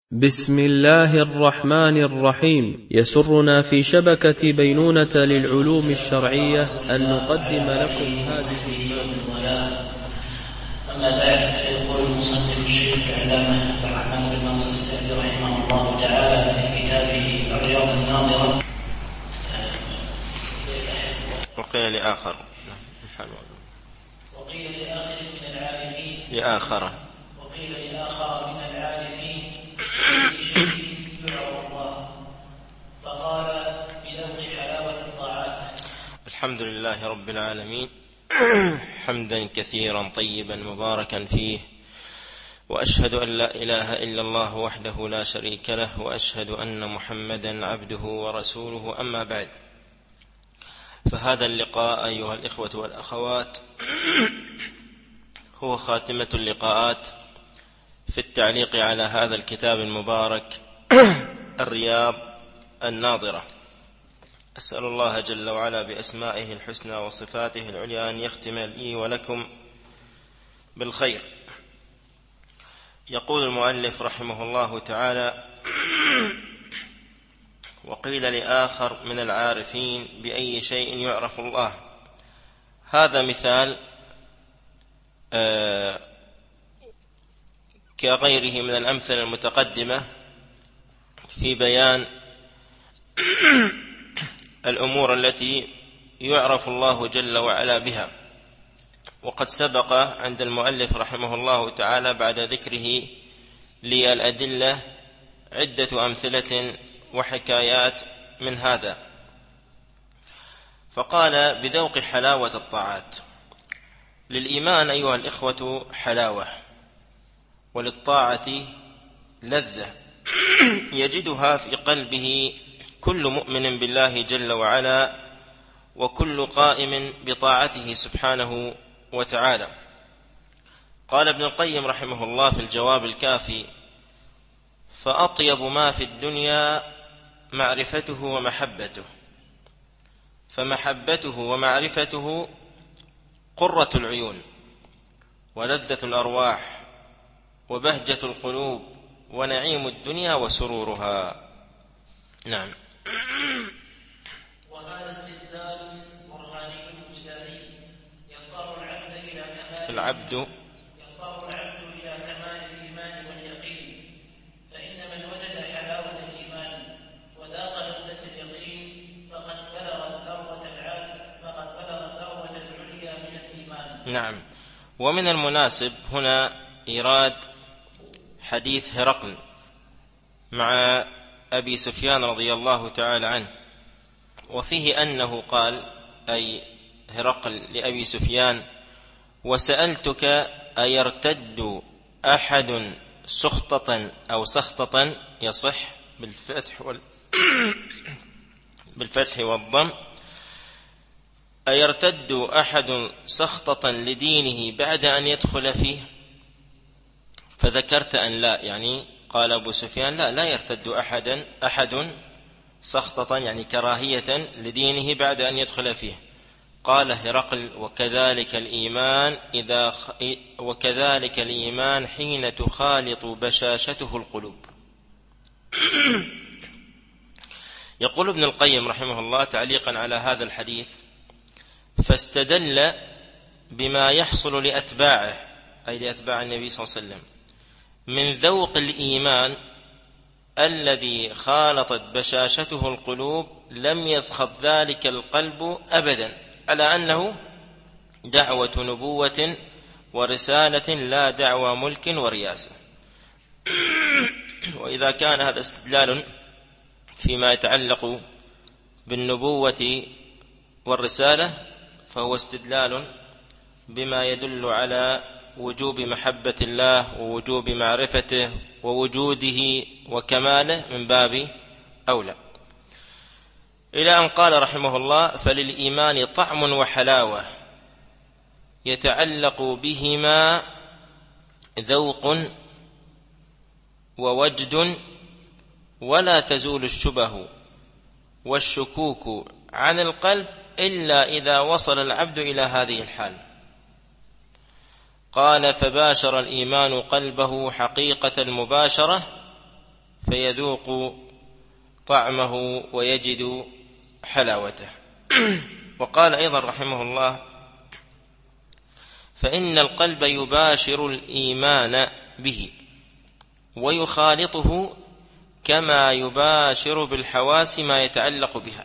بسم الله الرحمن الرحيم. يسرنا في شبكة بينونة للعلوم الشرعية أن نقدم لكم هذه المادة. أما بعد، فيقول المصنف الشيخ العلامة عبد الرحمن بن ناصر السعدي رحمه الله تعالى في كتابه الرياض الناظرة: وقيل لآخر من العارفين وقيل لآخر من العارفين في شيء يعرف الله، فقال بذوق حلاوة الطاعات. الحمد لله رب العالمين، حمدا كثيرا طيبا مباركا فيه، وأشهد أن لا إله إلا الله وحده لا شريك له، وأشهد أن محمدا عبده ورسوله. أما بعد، فهذا اللقاء أيها الإخوة والأخوات هو خاتمة اللقاءات في التعليق على هذا الكتاب المبارك الرياض الناظرة. أسأل الله جل وعلا بأسمائه الحسنى وصفاته العليا أن يختم لي ولكم بالخير. يقول المؤلف رحمه الله تعالى: وقيل لآخر من العارفين بأي شيء يعرف الله. هذا مثال كغيره من الأمثلة المتقدمة في بيان الأمور التي يعرف الله جل وعلا بها. وقد سبق عند المؤلف رحمه الله تعالى بعد ذكره للأدلة عدة أمثلة وحكايات من هذا، فقال بذوق حلاوة الطاعات. للإيمان أيها الإخوة حلاوة، وللطاعة لذة يجدها في قلبه كل مؤمن بالله جل وعلا، وكل قائم بطاعته سبحانه وتعالى. قال ابن القيم رحمه الله في الجواب الكافي: فأطيب ما في الدنيا معرفته ومحبته، فمحبته ومعرفته قرة العيون ولذة الأرواح وبهجة القلوب ونعيم الدنيا وسرورها. نعم. وهذا استدلال برهاني مجدلي يضطر العبد إلى كمال الإيمان واليقين. فإن من وجد حلاوة الإيمان وذاق لذة اليقين فقد بلغ الذروة العليا من الإيمان. نعم. ومن المناسب هنا إيراد حديث هرقل مع أبي سفيان رضي الله تعالى عنه، وفيه أنه قال، أي هرقل لأبي سفيان: وسألتك أيرتد أحد سخطة أو سخطة، يصح بالفتح والضم، أيرتد أحد سخطة لدينه بعد أن يدخل فيه؟ فذكرت أن لا، يعني قال أبو سفيان لا يرتد أحد سخطة، يعني كراهية لدينه بعد أن يدخل فيه. قال هرقل: وكذلك الإيمان حين تخالط بشاشته القلوب. يقول ابن القيم رحمه الله تعليقا على هذا الحديث: فاستدل بما يحصل لأتباعه، أي لأتباع النبي صلى الله عليه وسلم، من ذوق الإيمان الذي خالطت بشاشته القلوب، لم يسخط ذلك القلب أبدا، على أنه دعوة نبوة ورسالة لا دعوة ملك ورياسة. وإذا كان هذا استدلال فيما يتعلق بالنبوة والرسالة، فهو استدلال بما يدل على وجوب محبة الله ووجوب معرفته ووجوده وكماله من باب أولى. إلى أن قال رحمه الله: فللإيمان طعم وحلاوة يتعلق بهما ذوق ووجد، ولا تزول الشبه والشكوك عن القلب إلا إذا وصل العبد إلى هذه الحال. قال: فباشر الإيمان قلبه حقيقة المباشرة فيذوق طعمه ويجد حلاوته. وقال أيضا رحمه الله: فإن القلب يباشر الإيمان به ويخالطه كما يباشر بالحواس ما يتعلق بها،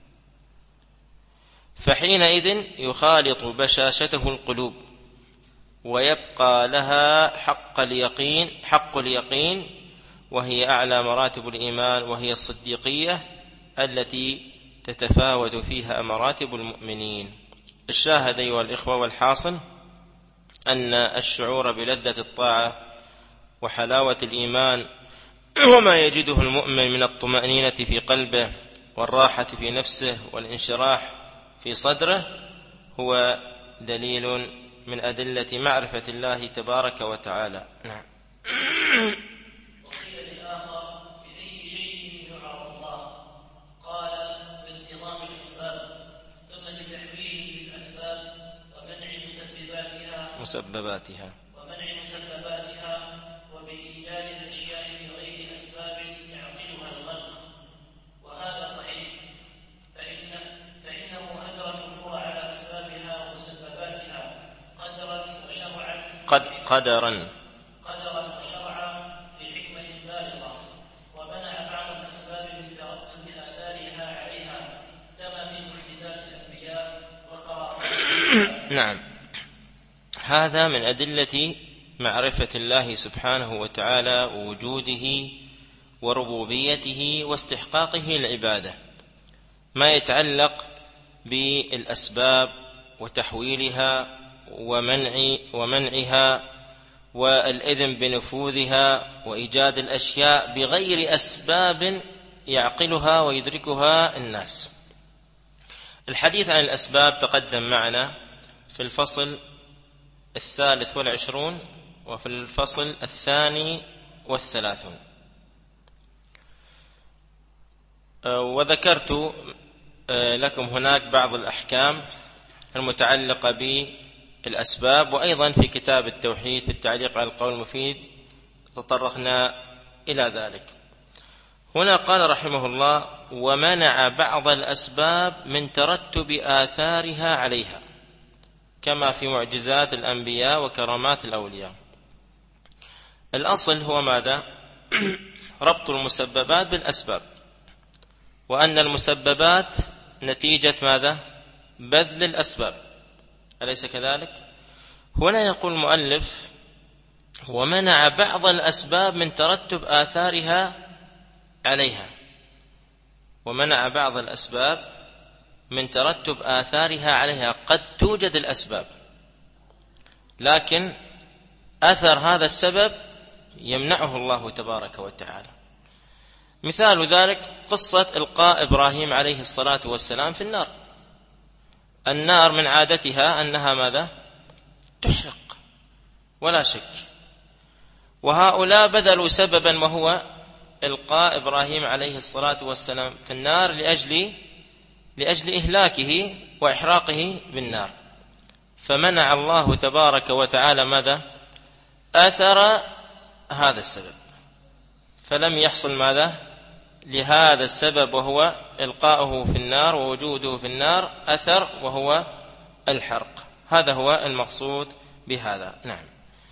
فحينئذ يخالط بشاشته القلوب ويبقى لها حق اليقين، وهي أعلى مراتب الإيمان، وهي الصديقية التي تتفاوت فيها مراتب المؤمنين. الشاهد أيها الإخوة والحاصل أن الشعور بلذة الطاعة وحلاوة الإيمان وما يجده المؤمن من الطمأنينة في قلبه والراحة في نفسه والانشراح في صدره هو دليل من أدلة معرفة الله تبارك وتعالى. نعم. وقيل لآخر: بأي شيء يعرف الله؟ قال: بانتظام الأسباب، ثم بتحويله بالأسباب ومنع مسبباتها وبإيجاد الأشياء بغير أسباب يعقلها الخلق. وهذا صحيح، فإنه أدرك الله على أسبابها ومسبباتها قدرا وشرعا لحكمة بالغة، ومنع بعض الأسباب من ترتب آثارها عليها كما في معجزات الأنبياء وقرائنها. نعم، هذا من أدلة معرفة الله سبحانه وتعالى ووجوده وربوبيته واستحقاقه العبادة، ما يتعلق بالأسباب وتحويلها ومنعها والإذن بنفوذها وإيجاد الأشياء بغير أسباب يعقلها ويدركها الناس. الحديث عن الأسباب تقدم معنا في الفصل 23 وفي الفصل 32، وذكرت لكم هناك بعض الأحكام المتعلقة بالأسباب، وأيضا في كتاب التوحيد في التعليق على القول المفيد تطرقنا إلى ذلك. هنا قال رحمه الله: ومنع بعض الأسباب من ترتب آثارها عليها كما في معجزات الأنبياء وكرامات الأولياء. الأصل هو ماذا؟ ربط المسببات بالأسباب، وأن المسببات نتيجة ماذا؟ بذل الأسباب، أليس كذلك؟ هنا يقول المؤلف: ومنع بعض الأسباب من ترتب آثارها عليها، ومنع بعض الأسباب من ترتب آثارها عليها. قد توجد الأسباب لكن أثر هذا السبب يمنعه الله تبارك وتعالى. مثال ذلك قصة إلقاء إبراهيم عليه الصلاة والسلام في النار. النار من عادتها أنها ماذا؟ تحرق ولا شك، وهؤلاء بذلوا سببا وهو إلقاء إبراهيم عليه الصلاة والسلام في النار لأجل إهلاكه وإحراقه بالنار، فمنع الله تبارك وتعالى ماذا؟ أثر هذا السبب، فلم يحصل ماذا؟ لهذا السبب وهو إلقاؤه في النار ووجوده في النار أثر وهو الحرق. هذا هو المقصود بهذا. نعم.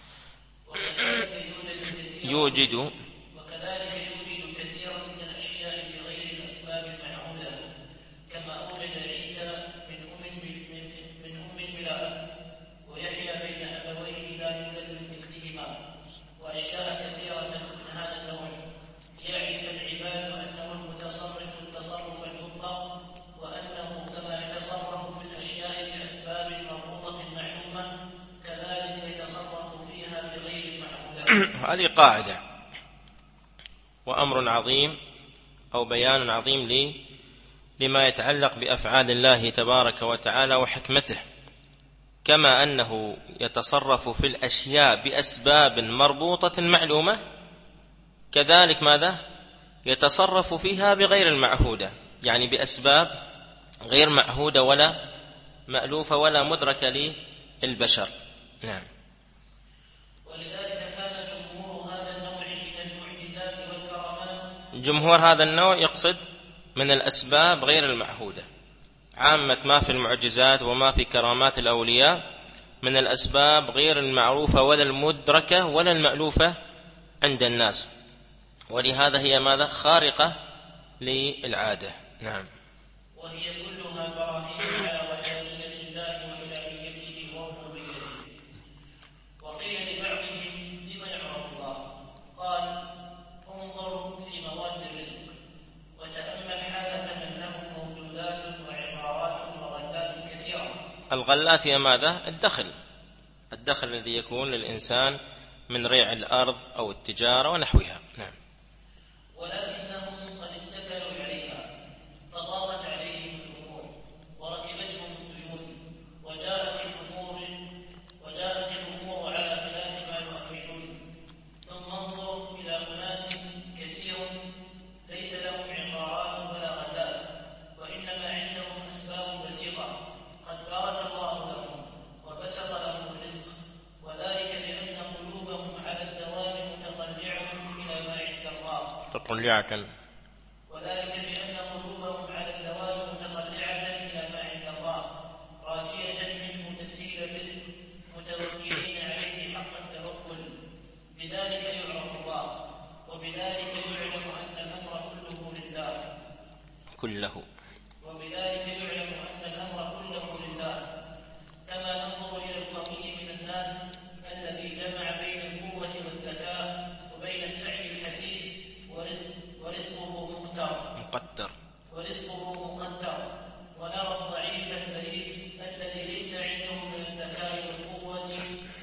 يوجد كثيرا من الأشياء بغير الأسباب المعهودة، كما أوجد عيسى من أم بلا أب، ويحيى بين أبوين لا يولد من مثلهما، وأشياء كثيرة من هذا النوع، ليعرف العباد أنه المتصرف التصرف المطلق، وأنه كما يتصرف في الأشياء بأسباب مربوطة معلومة كذلك يتصرف فيها بغير المعهودة. هذه قاعدة وأمر عظيم أو بيان عظيم لما يتعلق بأفعال الله تبارك وتعالى وحكمته. كما أنه يتصرف في الأشياء بأسباب مربوطة معلومة، كذلك ماذا؟ يتصرف فيها بغير المعهودة، يعني بأسباب غير معهودة ولا مألوفة ولا مدركة للبشر. نعم. ولذلك كان جمهور هذا النوع من المعجزات والكرامات جمهور هذا النوع يقصد من الأسباب غير المعهودة. عامة ما في المعجزات وما في كرامات الأولياء من الأسباب غير المعروفة ولا المدركة ولا المألوفة عند الناس، ولهذا هي ماذا؟ خارقة للعادة. نعم. وهي كلها براهين على وحدانية الله وإلهيته وربوبيته. وقيل لبعضهم لما يعرف الله؟ قال: انظر في مواد الرزق وتأمل حالة من لهم موجودات وعقارات وغلات كثيرة. الغلات هي ماذا؟ الدخل الذي يكون للإنسان من ريع الأرض أو التجارة ونحوها. نعم. ولكنهم قد اتكلوا عليها فضاقت عليهم الأمور وركبتهم الديون وجاءت الأمور على خلاف ما يؤمنون. ثم انظر إلى أناس كثير ليس لهم عقارات ولا غلات، وإنما عندهم أسباب بسيطة قد بارك الله لهم وبسط لهم الرزق، وذلك بأن قلوبهم على الدوام متطلعة إلى ما عند الله. وذلك بأن قلوبهم على الدوام متطلعة إلى ما عند الله، راجية منه تسهيل الرزق، متوكلين عليه حق التوكل. بذلك يعرف الله، وبذلك يعلم أن الأمر كله لله. كما ننظر إلى القوي من الناس الذي جمع بين القوة والذكاء وبين السعي الحثيث ورزقه مقتر، ونرى الضعيف البليد الذي ليس عنده من الذكاء والقوة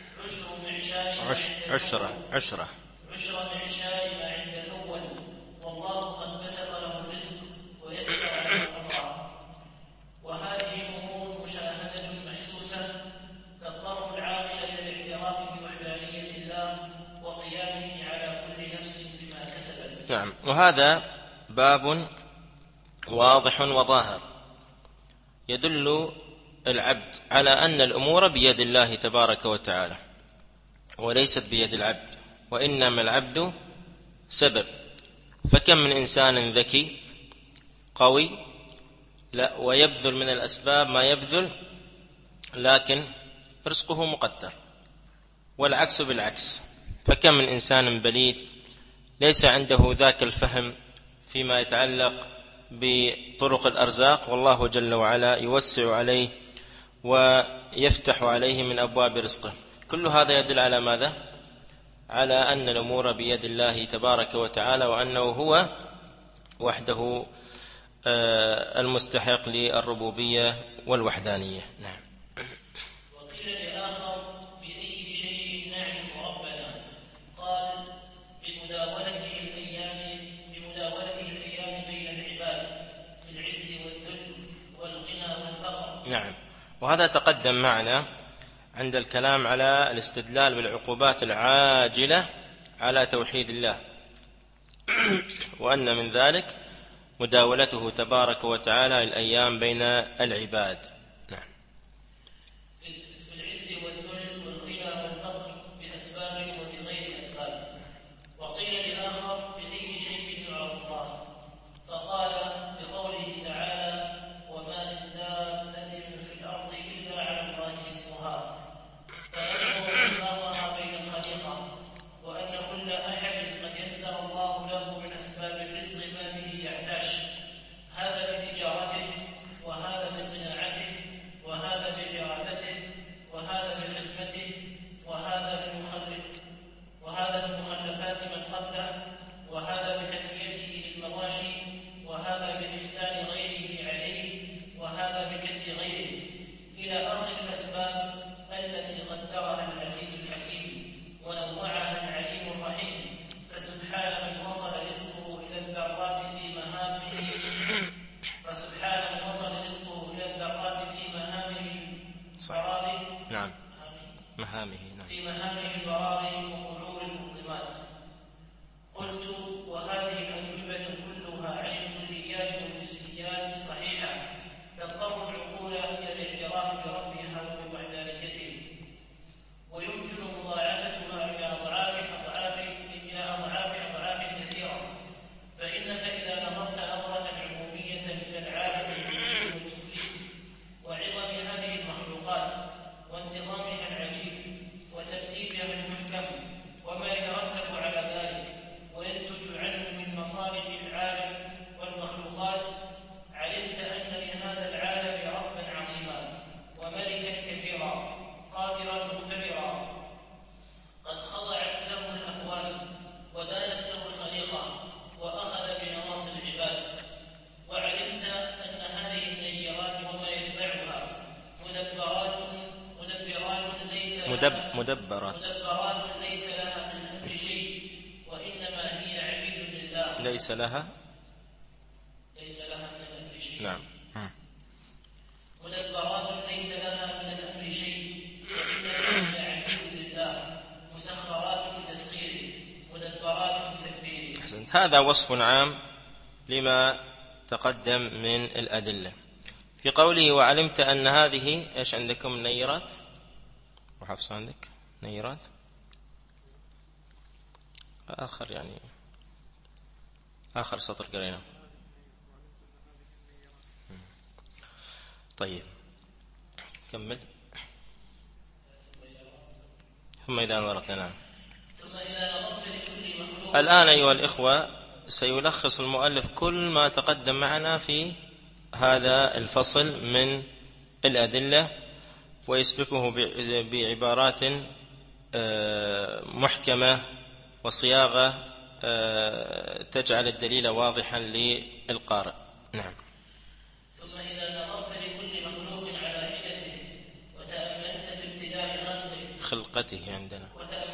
عشر معشار ما عند الأول، والله قد بسط له الرزق ويسر له الأمر. وهذه أمور مشاهدة محسوسة تضطر العاقل إلى الاعتراف بوحدانية الله وقيامه على كل نفس بما كسبت. نعم. وهذا باب واضح وظاهر يدل العبد على أن الأمور بيد الله تبارك وتعالى وليست بيد العبد، وإنما العبد سبب. فكم من إنسان ذكي قوي ويبذل من الأسباب ما يبذل، لكن رزقه مقدر، والعكس بالعكس. فكم من إنسان بليد ليس عنده ذاك الفهم فيما يتعلق بطرق الأرزاق، والله جل وعلا يوسع عليه ويفتح عليه من أبواب رزقه. كل هذا يدل على ماذا؟ على أن الأمور بيد الله تبارك وتعالى، وأنه هو وحده المستحق للربوبية والوحدانية. نعم. وقيل لآخر: بأي شيء نعرف ربنا؟ قال: بمداولته الأيام بين العباد في العز والذل والغنى والفقر. نعم. وهذا تقدم معنا عند الكلام على الاستدلال بالعقوبات العاجلة على توحيد الله، وأن من ذلك مداولته تبارك وتعالى الأيام بين العباد. نعم. في العز والذل والغنى والفقر بأسباب وبغير أسباب. وقيل لآخر: بأي شيء يعرف الله؟ فقال بقوله تعالى: وما من دابة في الأرض إلا على الله اسمها، فيذكر إسباقها بين الخليقة، وأن كل أحد قد يسر الله له من أسباب الرزق ما به يحتاج، هذا بتجارته وهذا بصناعته مدبرات ليس لها من أمر شيء وإنما هي عبيد لله. ليس لها من الأمر شيء. نعم. مدبرات ليس لها من الأمر شيء وإنما هي عبيد لله مسخرات لتسخيره مدبرات لتدبيره. أحسنت. هذا وصف عام لما تقدم من الأدلة. في قوله وعلمت أن هذه إيش عندكم نيرات وحفص عندك نيرات آخر سطر قرينا. طيب كمل. ثم إذا نظرت. نعم. الآن أيها الإخوة سيلخص المؤلف كل ما تقدم معنا في هذا الفصل من الأدلة ويسبقه بعبارات محكمة وصياغة تجعل الدليل واضحا للقارئ. نعم. ثم إذا نظرت لكل مخلوق على حدته وتأملت في ابتداء خلقته عندنا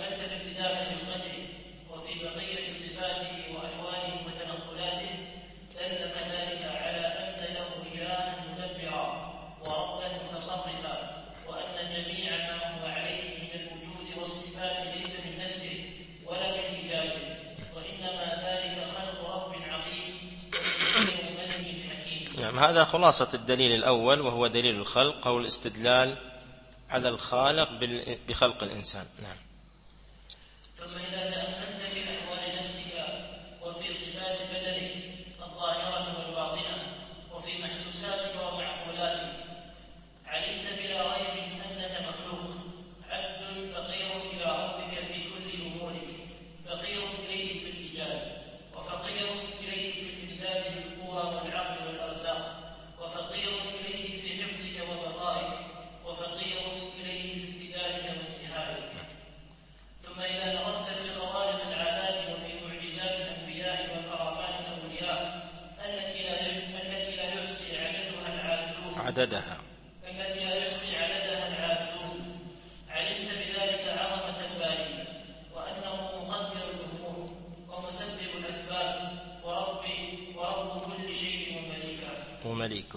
وفي بقية صفاته وأحواله وتنقلاته دلك ذلك على أن له إلها مدبرا وربا متصرفا وأن جميع ما هو عليه من الوجود والصفات ليس من نفسه ولا من إيجاده وإنما ذلك خلق رب عظيم وملك حكيم. نعم. هذا خلاصة الدليل الأول وهو دليل الخلق أو الاستدلال على الخالق بخلق الإنسان. نعم. ثم إذا تأملت في أحوال نفسك وفي صفات بدنك الظاهرة والباطنة وفي محسوساتك ومعقولاتك علمت بلا ريب أنك مخلوق عبد فقير إلى ربك في كل أمورك فقير إليه في الإيجاد وفقير إليه في الإمداد بالقوى والعقل والأرزاق وفقير إليه في حفظك وبقائك وفقير إليه في ابتدائك وانتهائك. ثم إذا نظرت في خوارق العادات وفي معجزات الأنبياء وكرامات الأولياء التي لا يحصي عددها العادلون علمت بذلك عظمة الباري وأنه مقدر الأمور ومسبب الأسباب ورب كل شيء ومليكه.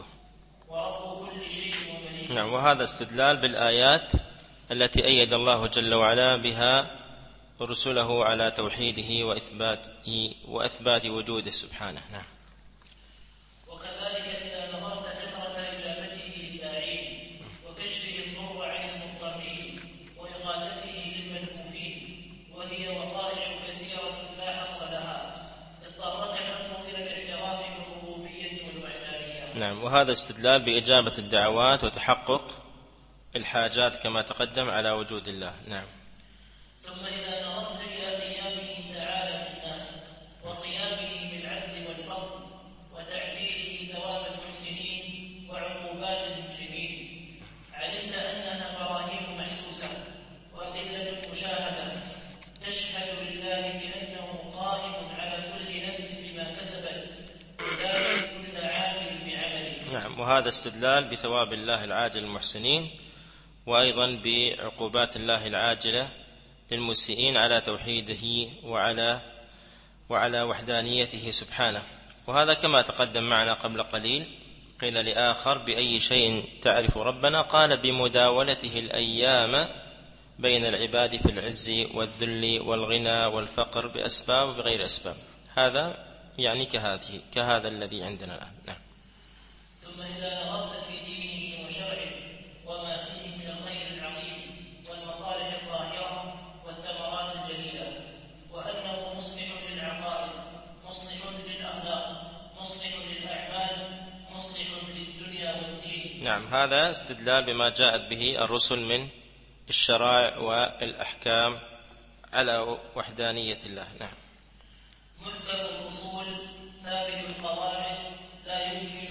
نعم. وهذا استدلال بالآيات التي أيد الله جل وعلا بها رسله على توحيده وإثبات وجوده سبحانه. نعم. وكذلك إذا نظرت كثرة إجابته للداعين وكشفه الضر عن المضطرين وإغاثته للملهوفين وهي وقائع كثيرة لا حصر لها اضطرك الأمر إلى الاعتراف بالربوبية والوحدانية. نعم. وهذا استدلال بإجابة الدعوات وتحقق الحاجات كما تقدم على وجود الله. نعم. ثم إذا نظرت إلى قيامه تعالى في الناس وقيامه بالعدل والفضل وتعجيله ثواب المحسنين وعقوبات المجرمين علمت أنها براهين محسوسة وأدلة مشاهدة تشهد لله بأنه قائم على كل نفس بما كسبت وذلك كل عامل بعمله. نعم. وهذا استدلال بثواب الله العاجل للمحسنين وأيضا بعقوبات الله العاجلة للمسيئين على توحيده وعلى وحدانيته سبحانه. وهذا كما تقدم معنا قبل قليل. قيل لآخر بأي شيء تعرف ربنا؟ قال بمداولته الأيام بين العباد في العز والذل والغنى والفقر بأسباب وبغير أسباب. هذا يعني كهذا الذي عندنا الآن. نعم. ثم إذا نظرت في دينه وشرعه وما فيه من الخير العظيم والمصالح الظاهرة والثمرات الجليلة وأنه مصلح للعقائد مصلح للأخلاق مصلح للأعمال مصلح للدنيا والدين. نعم. هذا استدلال بما جاءت به الرسل من الشرائع والأحكام على وحدانية الله. نعم. محكم الأصول ثابت القواعد لا يمكن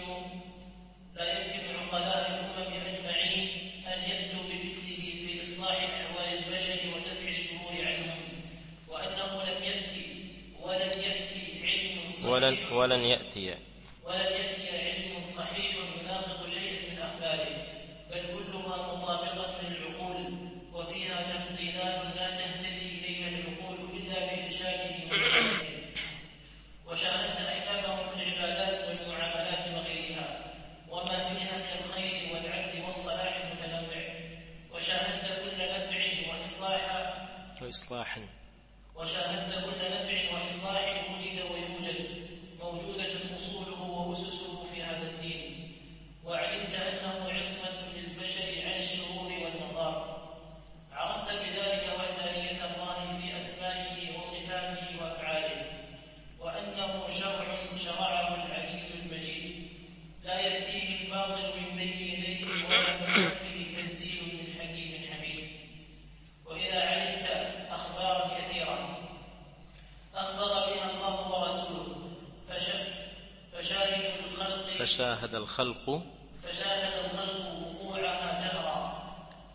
عقلاء الأمم أجمعين أن يأتوا بمثله في إصلاح أحوال البشر ودفع الشرور عنهم وأنه لم يأتي علم صحيح يناقض شيئا من أخباره بل كلها مطابقة للعقول وفيها وإصلاح وشاهدت كل نفع وإصلاح وجد ويوجد موجودة أصوله وأسسه في هذا الدين، وعلمت أنه عصمة للبشر عن الشرور والمضار. عرفت بذلك وحدانية الله في أسمائه وصفاته وأفعاله، وأنه شرع شرعه العزيز المجيد لا يأتيه الباطل من بين يديه ولا من خلفه تنزيل من حكيم حميد. وإذا علمت أخبارا كثيرة أخبر بها الله ورسوله فشاهد الخلق وقوعها جهرا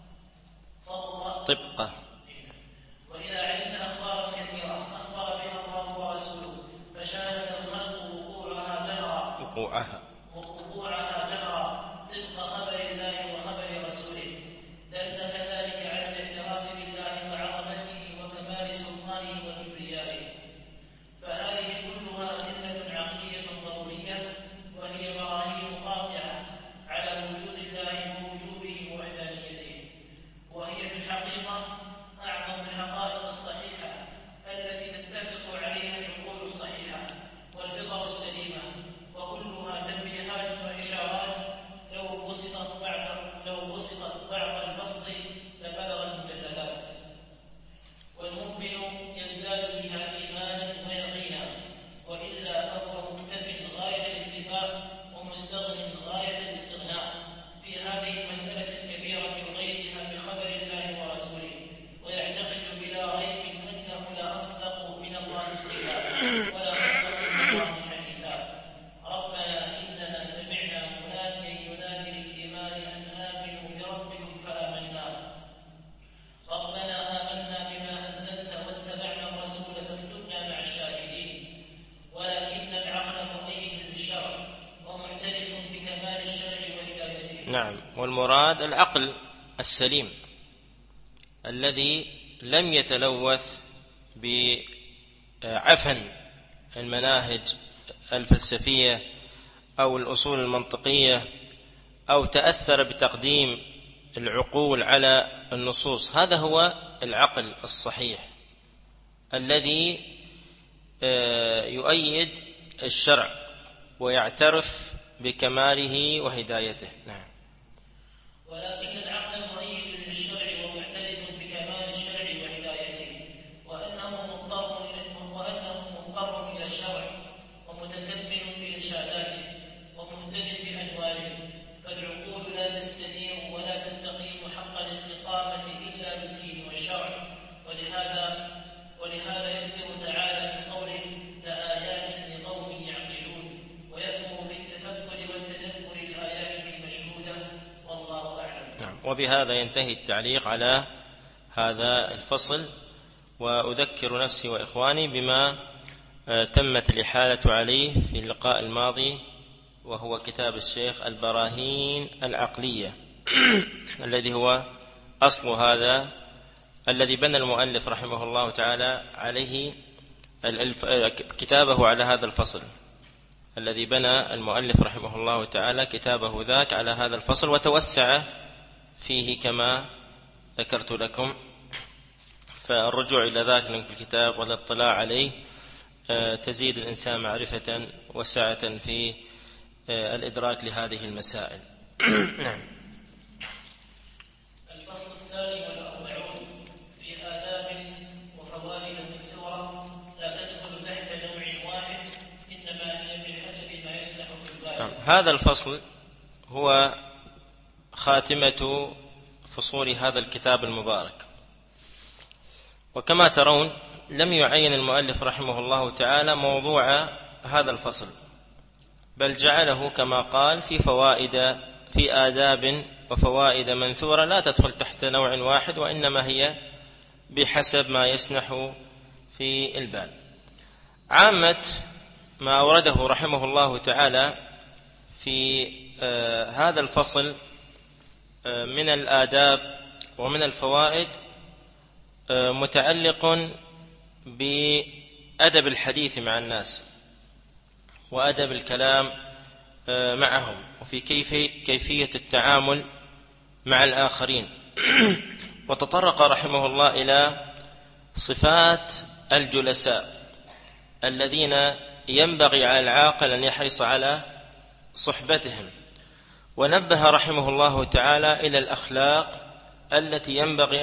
طبقة. وإذا علمت أخبارا كثيرة أخبر بها الله ورسوله فشاهد الخلق وقوعها جهرا طبق خبر الله وخبر رسوله، دل كذلك على الاعتراف بالله وعظمته وكمال سلطانه وكبريائه. فهذه كلها أدلة عقلية ضرورية، وهي براهين قاطعة على وجود الله ووجوبه ووحدانيته، وهي في الحقيقة أعظم الحقائق الصحيحة التي تتفق عليها العقول الصحيحة والفطر السليمة، وكلها تنبيهات وإشارات لو بسطت بعض البسط لبلغت المجلدات. والمؤمن يزداد بها إيمانا ويقينا، وإلا فهو مكتف غاية الاكتفاء ومستغن غاية الاستغناء في هذه المسألة الكبيرة وغيرها بخبر الله ورسوله، ويعتقد بلا ريب أنه لا أصدق من الله قيلا ولا أصدق من الله حديثا. ربنا إننا سمعنا مناديا ينادي للإيمان أن آمنوا بربكم فآمنا. ربنا آمنا بما أنزلت واتبعنا الرسول فاكتبنا مع الشاهدين. ولكن العقل مؤيد للشرع ومعترف بكمال الشرع وهدايته. نعم، والمراد العقل السليم الذي لم يتلوث بعفن المناهج الفلسفية أو الأصول المنطقية، أو تأثر بتقديم العقول على النصوص. هذا هو العقل الصحيح الذي يؤيد الشرع ويعترف بكماله وهدايته. نعم. ولكن العقل مؤيد للشرع ومعترف بكمال الشرع وهدايته، وأنه مضطر إلى الشرع ومتكبر بإرشاداته ومهتد بأنواله، فالعقول لا تستديم ولا تستقيم حق الاستقامة إلا بالدين والشرع. ولهذا يكثر تعالى من قوله لآيات لقوم يعقلون، ويأمر بالتفكر والتدبر لآياته المشهودة، والله أعلم. وبهذا ينتهي التعليق على هذا الفصل، وأذكر نفسي وإخواني بما تمت الإحالة عليه في اللقاء الماضي، وهو كتاب الشيخ البراهين العقلية الذي هو أصل هذا الذي بنى المؤلف رحمه الله تعالى عليه كتابه على هذا الفصل، الذي بنى المؤلف رحمه الله تعالى كتابه ذاك على هذا الفصل، وتوسع فيه كما ذكرت لكم. فالرجوع إلى ذاك الكتاب والاطلاع عليه تزيد الإنسان معرفة وسعة في الإدراك لهذه المسائل. نعم. الفصل الثاني والأربعون في آداب وفوائد الثورة لا تدخل تحت نوع واحد، إنما هي بحسب ما يصلح في الغالب. هذا الفصل هو خاتمة فصول هذا الكتاب المبارك، وكما ترون لم يعين المؤلف رحمه الله تعالى موضوع هذا الفصل، بل جعله كما قال في آداب وفوائد منثورة لا تدخل تحت نوع واحد، وإنما هي بحسب ما يسنح في البال. عامة ما أورده رحمه الله تعالى في هذا الفصل من الآداب ومن الفوائد متعلق بأدب الحديث مع الناس وأدب الكلام معهم، وفي كيفية التعامل مع الآخرين. وتطرق رحمه الله إلى صفات الجلساء الذين ينبغي على العاقل أن يحرص على صحبتهم، ونبه رحمه الله تعالى إلى الأخلاق التي ينبغي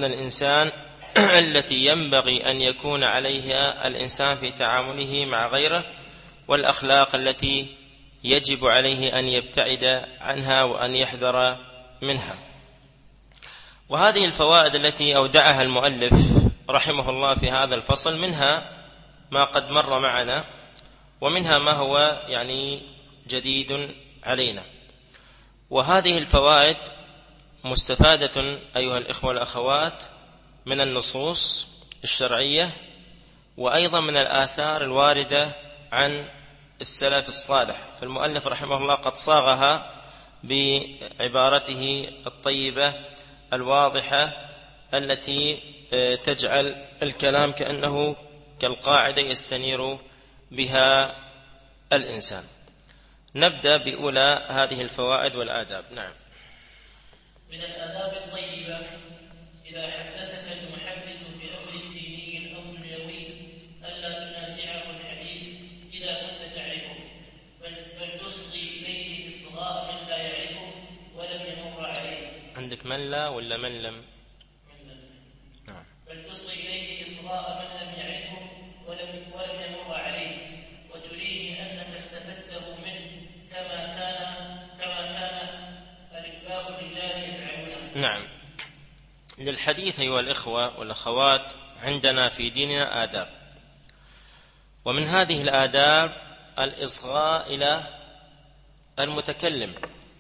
أن يكون عليها الإنسان في تعامله مع غيره، والأخلاق التي يجب عليه أن يبتعد عنها وأن يحذر منها. وهذه الفوائد التي أودعها المؤلف رحمه الله في هذا الفصل، منها ما قد مر معنا، ومنها ما هو جديد علينا. وهذه الفوائد مستفادة أيها الإخوة والأخوات من النصوص الشرعية، وأيضا من الآثار الواردة عن السلف الصالح. فالمؤلف رحمه الله قد صاغها بعبارته الطيبة الواضحة التي تجعل الكلام كأنه كالقاعدة يستنير بها الإنسان. نبدأ بأولى هذه الفوائد والآداب. نعم. من الآداب الطيبة: إذا حدثك المحدث بأمر ديني أو دنيوي ألا تنازعه الحديث إذا كنت تعرفه، بل تصغي إليه إصغاء من لا يعرفه ولم يمر عليه. عندك من لا ولا من لم؟ نعم. بل تصغي إليه إصغاء من لم يعرفه ولم يمر عليه، وتريه أنك استفدته منه كما كان الإباء الرجال يفعلونه. نعم. للحديث أيها الإخوة والأخوات عندنا في ديننا آداب، ومن هذه الآداب الإصغاء إلى المتكلم،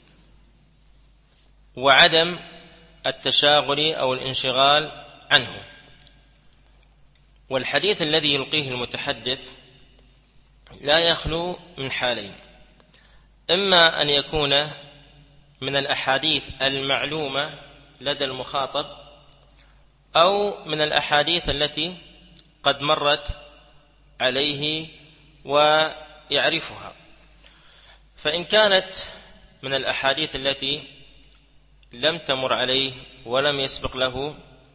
وعدم التشاغل أو الانشغال عنه. والحديث الذي يلقيه المتحدث لا يخلو من حالين: إما أن يكون من الأحاديث المعلومة لدى المخاطب، أو من الأحاديث التي قد مرت عليه ويعرفها. فإن كانت من الأحاديث التي لم تمر عليه ولم يسبق له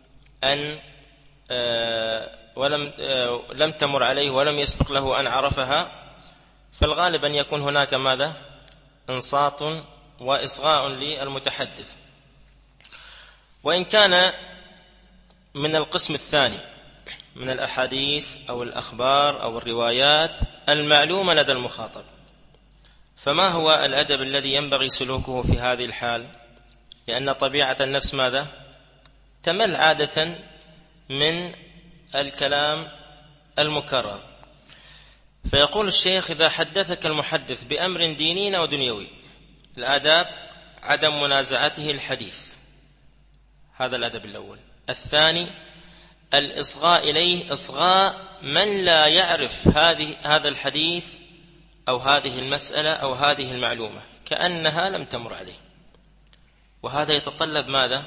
لم تمر عليه ولم يسبق له أن عرفها، فالغالب أن يكون هناك ماذا؟ إنصات وإصغاء للمتحدث. وإن كان من القسم الثاني من الأحاديث أو الأخبار أو الروايات المعلومة لدى المخاطب، فما هو الأدب الذي ينبغي سلوكه في هذه الحال؟ لأن طبيعة النفس ماذا؟ تمل عادة من الكلام المكرر. فيقول الشيخ: إذا حدثك المحدث بأمر ديني أو دنيوي، الآداب عدم منازعته الحديث، هذا الأدب الأول. الثاني الإصغاء إليه إصغاء من لا يعرف هذا الحديث أو هذه المسألة أو هذه المعلومة كأنها لم تمر عليه. وهذا يتطلب ماذا؟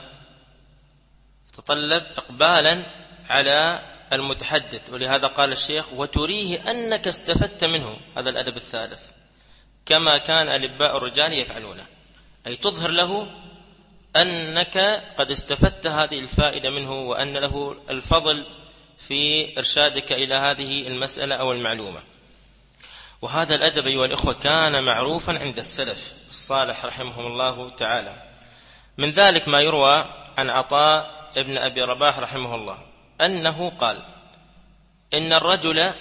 يتطلب إقبالا على المتحدث. ولهذا قال الشيخ: وتريه أنك استفدت منه، هذا الأدب الثالث، كما كان الإباء الرجال يفعلونه، أي تظهر له أنك قد استفدت هذه الفائدة منه، وأن له الفضل في إرشادك إلى هذه المسألة أو المعلومة. وهذا الأدب أيها الإخوة كان معروفا عند السلف الصالح رحمهم الله تعالى. من ذلك ما يروى عن عطاء ابن أبي رباح رحمه الله أنه قال: إن الرجل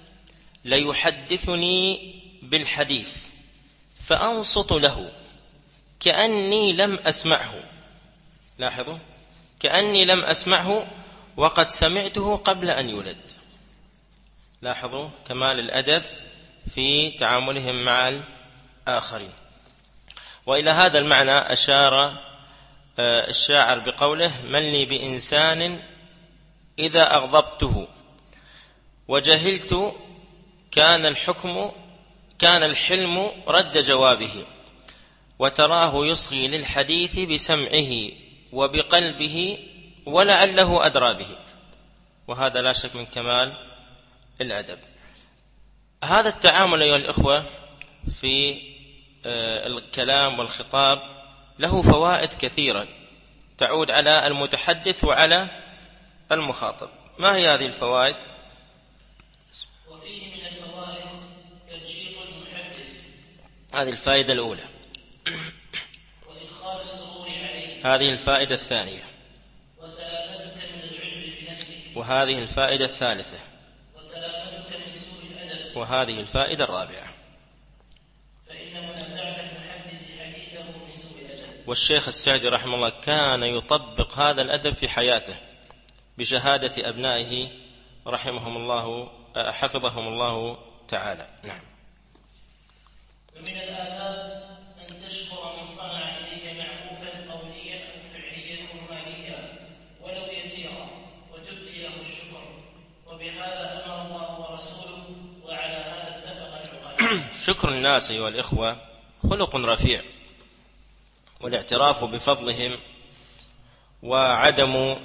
ليحدثني بالحديث فأنصت له كأني لم أسمعه. لاحظوا، كأني لم أسمعه وقد سمعته قبل أن يولد. لاحظوا كمال الأدب في تعاملهم مع الآخرين. وإلى هذا المعنى أشار الشاعر بقوله: من لي بإنسان إذا أغضبته وجهلت كان الحلم رد جوابه، وتراه يصغي للحديث بسمعه وبقلبه ولعله أدرى به. وهذا لا شك من كمال الأدب. هذا التعامل أيها الإخوة في الكلام والخطاب له فوائد كثيرة تعود على المتحدث وعلى المخاطب. ما هي هذه الفوائد؟ وفيه من الفوائد تنشيط المحدث، هذه الفائدة الأولى. وإدخال السرور عليه، هذه الفائدة الثانية. وسلامتك من العلم بنفسك، وهذه الفائدة الثالثة. وسلامتك من سوء الأدب، وهذه الفائدة الرابعة. فإن منازعة المحدث حديثه بسوء الأدب. والشيخ السعدي رحمه الله كان يطبق هذا الأدب في حياته بشهادة أبنائه رحمهم الله حفظهم الله تعالى. نعم. ومن الآداب أن تشكر من صنع إليك معروفا قوليا أو فعليا أو ماليا ولو يسيرا، وتبدي له الشكر، وبهذا أمر الله ورسوله، وعلى هذا اتفق العقلاء. شكر الناس أيها الإخوة خلق رفيع، والاعتراف بفضلهم وعدم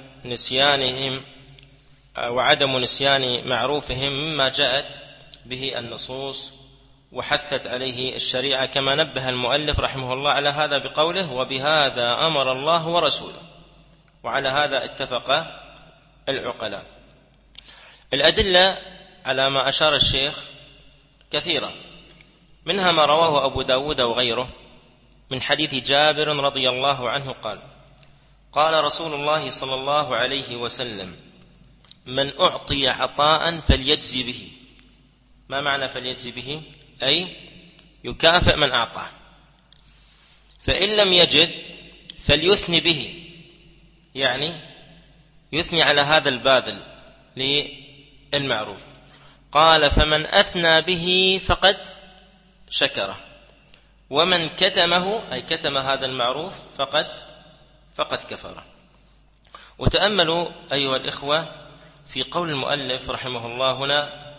نسيان معروفهم مما جاءت به النصوص وحثت عليه الشريعة، كما نبه المؤلف رحمه الله على هذا بقوله: وبهذا أمر الله ورسوله، وعلى هذا اتفق العقلاء. الأدلة على ما أشار الشيخ كثيرة، منها ما رواه أبو داود وغيره من حديث جابر رضي الله عنه قال: قال رسول الله صلى الله عليه وسلم: من أعطي عطاء فليجزي به. ما معنى فليجزي به؟ أي يكافئ من أعطاه، فإن لم يجد فليثني به، يعني يثني على هذا الباذل للمعروف. قال: فمن أثنى به فقد شكره، ومن كتمه أي كتم هذا المعروف فقد كفره. وتأملوا أيها الإخوة في قول المؤلف رحمه الله هنا: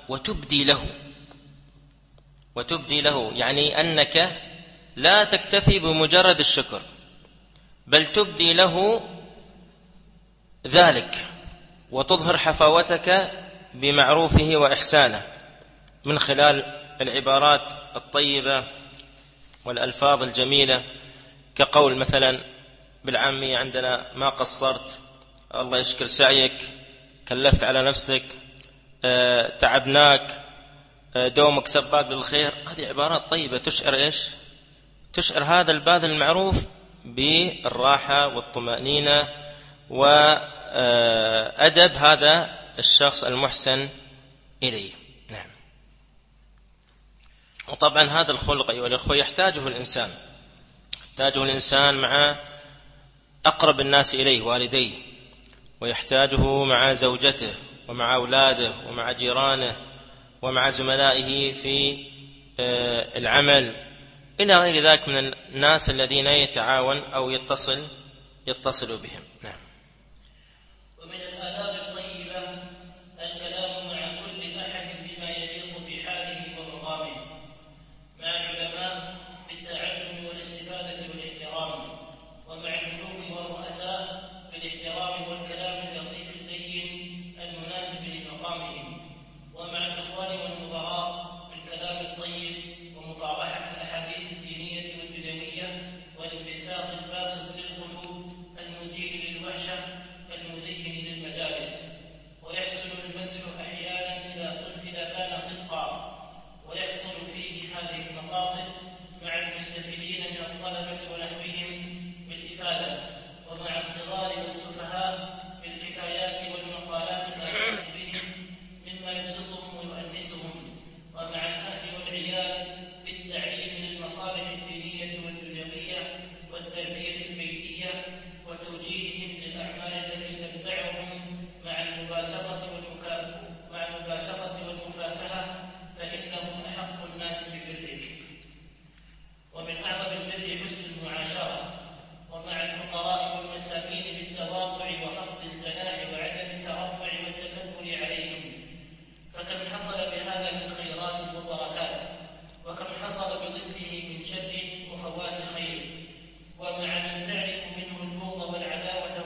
وتبدي له، يعني أنك لا تكتفي بمجرد الشكر، بل تبدي له ذلك وتظهر حفاوتك بمعروفه وإحسانه من خلال العبارات الطيبة والألفاظ الجميلة، كقول مثلا بالعامية عندنا: ما قصرت، الله يشكر سعيك، كلفت على نفسك، تعبناك، دومك سباق للخير. هذه عبارات طيبة تشعر إيش؟ تشعر هذا الباذل المعروف بالراحة والطمأنينة وأدب هذا الشخص المحسن إليه. نعم. وطبعا هذا الخلق أيها الأخوة يحتاجه الإنسان مع أقرب الناس إليه، والديه، ويحتاجه مع زوجته ومع أولاده ومع جيرانه ومع زملائه في العمل إلى غير ذلك من الناس الذين يتعاون أو يتصل بهم. نعم. ومن الآداب الطيبة الكلام مع كل أحد بما يليق بحاله ومقامه، مع العلماء بالتعلم والاستفادة والاحترام، ومع الملوك والرؤساء بالاحترام والكلام اللطيف اللين المناسب لمقامهم، ومع الإخوان والنظراء بالكلام الطيب ومطارحة الأحاديث الدينية والدنيوية والانبساط الباسط للقلوب المزيل للوحشة المزين للمجالس. ويحصل المزح أحيانا إذا كان صدقا، ويحصل فيه هذه المقاصد مع المستفيدين من الطلبة ونحوهم بالإفادة، ومع الصغار والسفهاء بالحكايات والمقالات الأليقة بهم مما يبسطهم ويؤنسهم، ومع الأهل والعيال بالتعليم للمصالح الدينية والدنيوية والتربية البيتية وتوجيههم للأعمال التي تنفعهم مع المباشرة والمفاكهة، فإنهم أحق الناس ببرك. ومن أعظم البر حسن المعاشرة، ومع الفقراء والمساكين بالتواضع وخفض الجناح وعدم الترفع والتكبر عليهم، فكم حصل بهذا من خيرات وبركات، وكم حصل بضده من شر وفوات خير. ومع من تعرف منه البغض والعداوة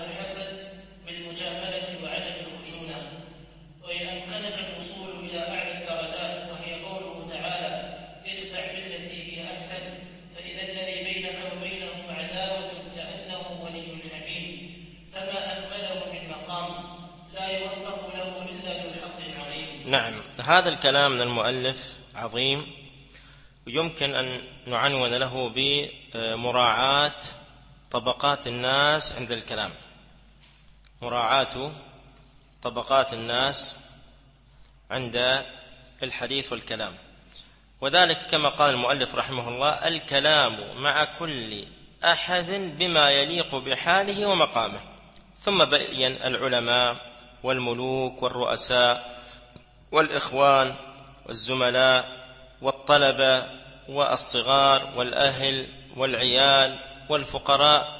هذا الكلام من المؤلف عظيم، ويمكن أن نعنون له بمراعاة طبقات الناس عند الكلام، مراعاة طبقات الناس عند الحديث والكلام. وذلك كما قال المؤلف رحمه الله: الكلام مع كل أحد بما يليق بحاله ومقامه. ثم بين العلماء والملوك والرؤساء والإخوان والزملاء والطلبة والصغار والأهل والعيال والفقراء،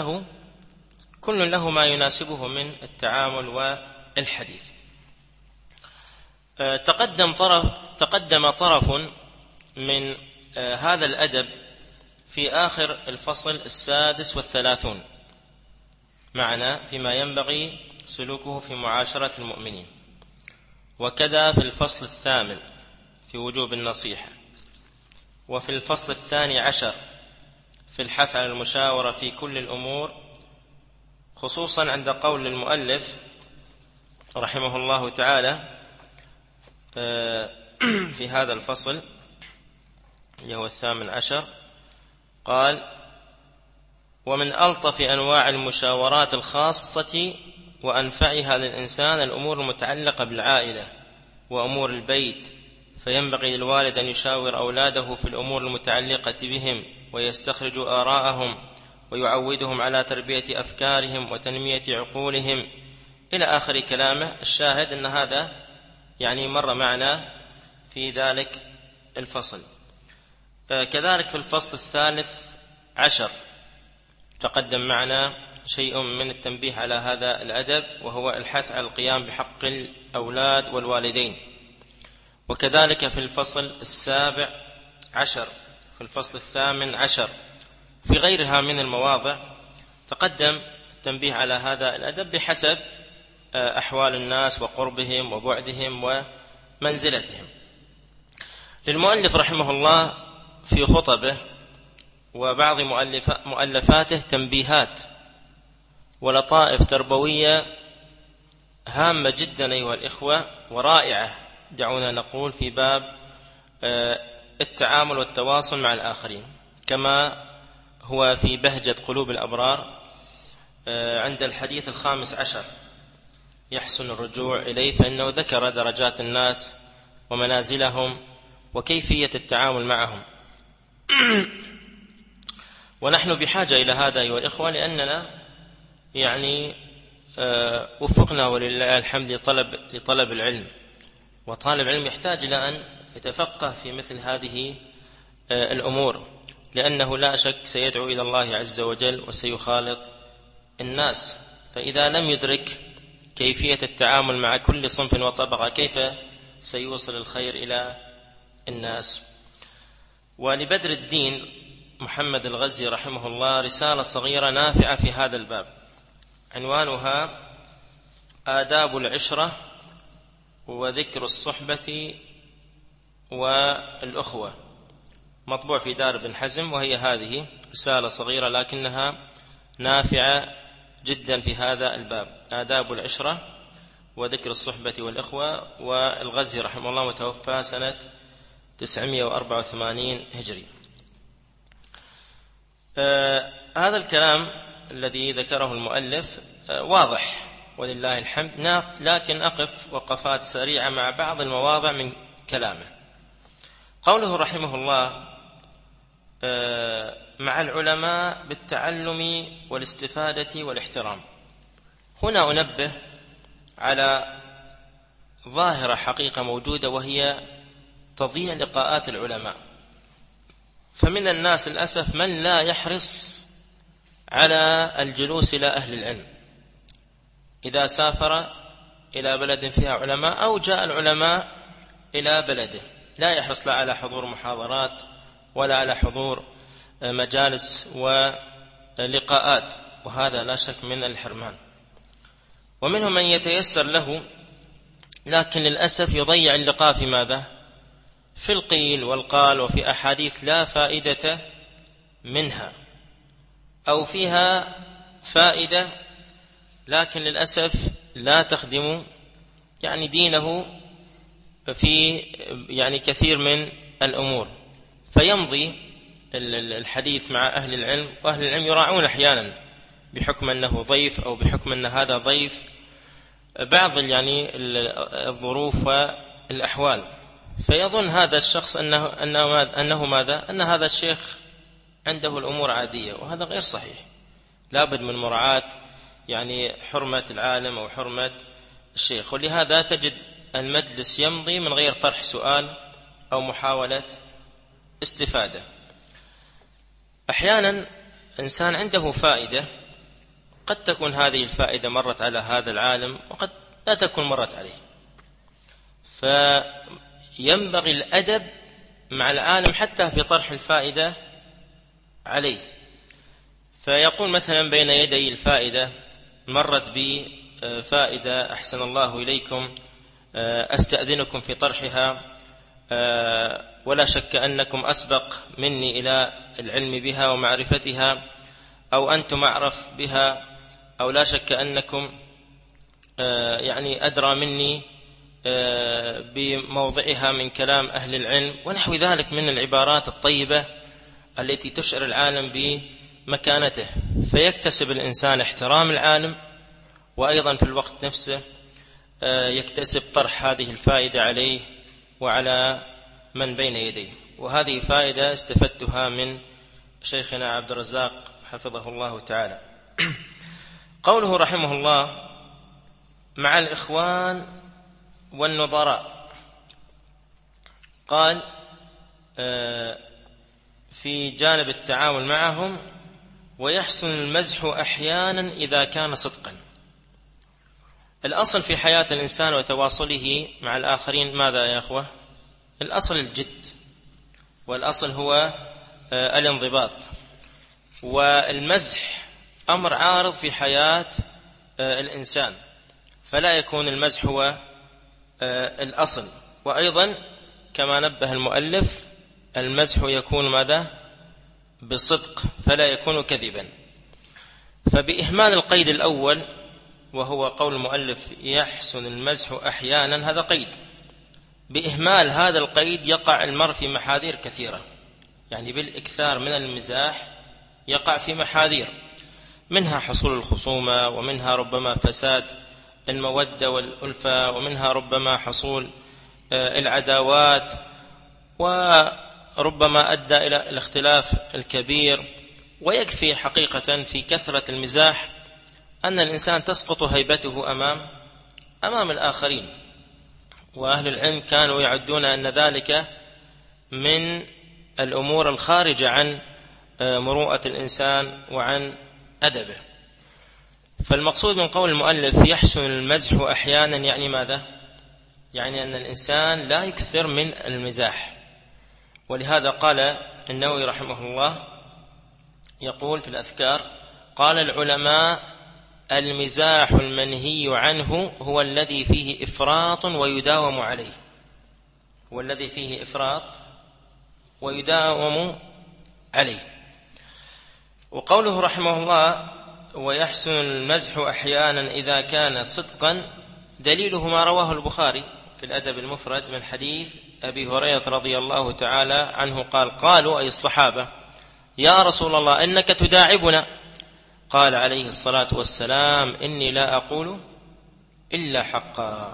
كل له ما يناسبه من التعامل والحديث. تقدم طرف من هذا الأدب في آخر الفصل 36 معنا فيما ينبغي سلوكه في معاشرة المؤمنين، وكذا في الفصل 8 في وجوب النصيحة، وفي الفصل 12 في الحث على المشاورة في كل الأمور، خصوصا عند قول المؤلف رحمه الله تعالى في هذا الفصل اللي هو 18 قال: ومن ألطف أنواع المشاورات الخاصة وأنفعها للإنسان الأمور المتعلقة بالعائلة وأمور البيت، فينبغي للوالد أن يشاور أولاده في الأمور المتعلقة بهم ويستخرج آراءهم ويعودهم على تربية أفكارهم وتنمية عقولهم إلى آخر كلامه. الشاهد أن هذا يعني مر معنا في ذلك الفصل. كذلك في الفصل 13 تقدم معنا شيء من التنبيه على هذا الأدب، وهو الحث على القيام بحق الأولاد والوالدين. وكذلك في الفصل 17 في الفصل 18 في غيرها من المواضع تقدم التنبيه على هذا الأدب بحسب أحوال الناس وقربهم وبعدهم ومنزلتهم. للمؤلف رحمه الله في خطبه وبعض مؤلفاته تنبيهات ولطائف تربوية هامة جدا أيها الإخوة ورائعة، دعونا نقول، في باب التعامل والتواصل مع الآخرين، كما هو في بهجة قلوب الأبرار عند الحديث 15 يحسن الرجوع إليه، فإنه ذكر درجات الناس ومنازلهم وكيفية التعامل معهم. ونحن بحاجة إلى هذا أيها الإخوة، لأننا يعني وفقنا ولله الحمد لطلب العلم، وطالب العلم يحتاج إلى أن يتفقه في مثل هذه الأمور، لأنه لا شك سيدعو إلى الله عز وجل وسيخالط الناس، فإذا لم يدرك كيفية التعامل مع كل صنف وطبقة كيف سيوصل الخير إلى الناس. ولبدر الدين محمد الغزي رحمه الله رسالة صغيرة نافعة في هذا الباب، عنوانها آداب العشرة وذكر الصحبة والأخوة، مطبوع في دار ابن حزم، وهي هذه رسالة صغيرة لكنها نافعة جدا في هذا الباب: آداب العشرة وذكر الصحبة والأخوة. والغزي رحمه الله متوفى سنة 984 هجري. هذا الكلام الذي ذكره المؤلف واضح ولله الحمد، لكن أقف وقفات سريعة مع بعض المواضع من كلامه. قوله رحمه الله: مع العلماء بالتعلم والاستفادة والاحترام. هنا أنبه على ظاهرة حقيقة موجودة، وهي تضييع لقاءات العلماء. فمن الناس للأسف من لا يحرص على الجلوس إلى أهل العلم، إذا سافر إلى بلد فيها علماء أو جاء العلماء إلى بلده لا يحرص لا على حضور محاضرات ولا على حضور مجالس ولقاءات، وهذا لا شك من الحرمان. ومنهم من يتيسر له لكن للأسف يضيع اللقاء في ماذا؟ في القيل والقال، وفي أحاديث لا فائدة منها أو فيها فائدة لكن للأسف لا تخدم يعني دينه في يعني كثير من الأمور، فيمضي الحديث مع أهل العلم، وأهل العلم يراعون أحيانا بحكم أنه ضيف أو بحكم أن هذا ضيف بعض يعني الظروف والأحوال، فيظن هذا الشخص أنه ماذا؟ أن هذا الشيخ عنده الأمور عادية، وهذا غير صحيح. لابد من مراعاة يعني حرمة العالم أو حرمة الشيخ، ولهذا تجد المجلس يمضي من غير طرح سؤال أو محاولة استفادة. أحيانا إنسان عنده فائدة، قد تكون هذه الفائدة مرت على هذا العالم وقد لا تكون مرت عليه، فينبغي الأدب مع العالم حتى في طرح الفائدة عليه. فيقول مثلا بين يدي الفائدة: مرت بي فائدة أحسن الله إليكم، أستأذنكم في طرحها، ولا شك أنكم أسبق مني إلى العلم بها ومعرفتها، أو أنتم أعرف بها، أو لا شك أنكم يعني أدرى مني بموضعها من كلام أهل العلم، ونحو ذلك من العبارات الطيبة التي تشعر العالم بمكانته، فيكتسب الإنسان احترام العالم، وأيضا في الوقت نفسه يكتسب طرح هذه الفائدة عليه وعلى من بين يديه. وهذه فائدة استفدتها من شيخنا عبد الرزاق حفظه الله تعالى. قوله رحمه الله: مع الإخوان والنظراء، قال في جانب التعامل معهم: ويحسن المزح أحيانا إذا كان صدقا. الأصل في حياة الإنسان وتواصله مع الآخرين ماذا يا أخوة؟ الأصل الجد، والأصل هو الانضباط، والمزح أمر عارض في حياة الإنسان، فلا يكون المزح هو الأصل. وأيضا كما نبه المؤلف: المزح يكون ماذا؟ بالصدق، فلا يكون كذبا. فبإهمال القيد الأول وهو قول المؤلف يحسن المزح أحيانا، هذا قيد، بإهمال هذا القيد يقع المرء في محاذير كثيرة، يعني بالإكثار من المزاح يقع في محاذير، منها حصول الخصومة، ومنها ربما فساد المودة والألفة، ومنها ربما حصول العداوات، وربما أدى إلى الاختلاف الكبير. ويكفي حقيقة في كثرة المزاح أن الإنسان تسقط هيبته أمام الآخرين، وأهل العلم كانوا يعدون أن ذلك من الأمور الخارجة عن مروءة الإنسان وعن أدبه. فالمقصود من قول المؤلف يحسن المزح أحيانا يعني ماذا؟ يعني أن الإنسان لا يكثر من المزاح. ولهذا قال النووي رحمه الله، يقول في الأذكار: قال العلماء: المزاح المنهي عنه هو الذي فيه إفراط ويداوم عليه، هو الذي فيه إفراط ويداوم عليه. وقوله رحمه الله: ويحسن المزح أحيانا إذا كان صدقا، دليله ما رواه البخاري في الأدب المفرد من حديث أبي هريرة رضي الله تعالى عنه قال: قالوا أي الصحابة: يا رسول الله إنك تداعبنا. قال عليه الصلاة والسلام: إني لا أقول إلا حقا.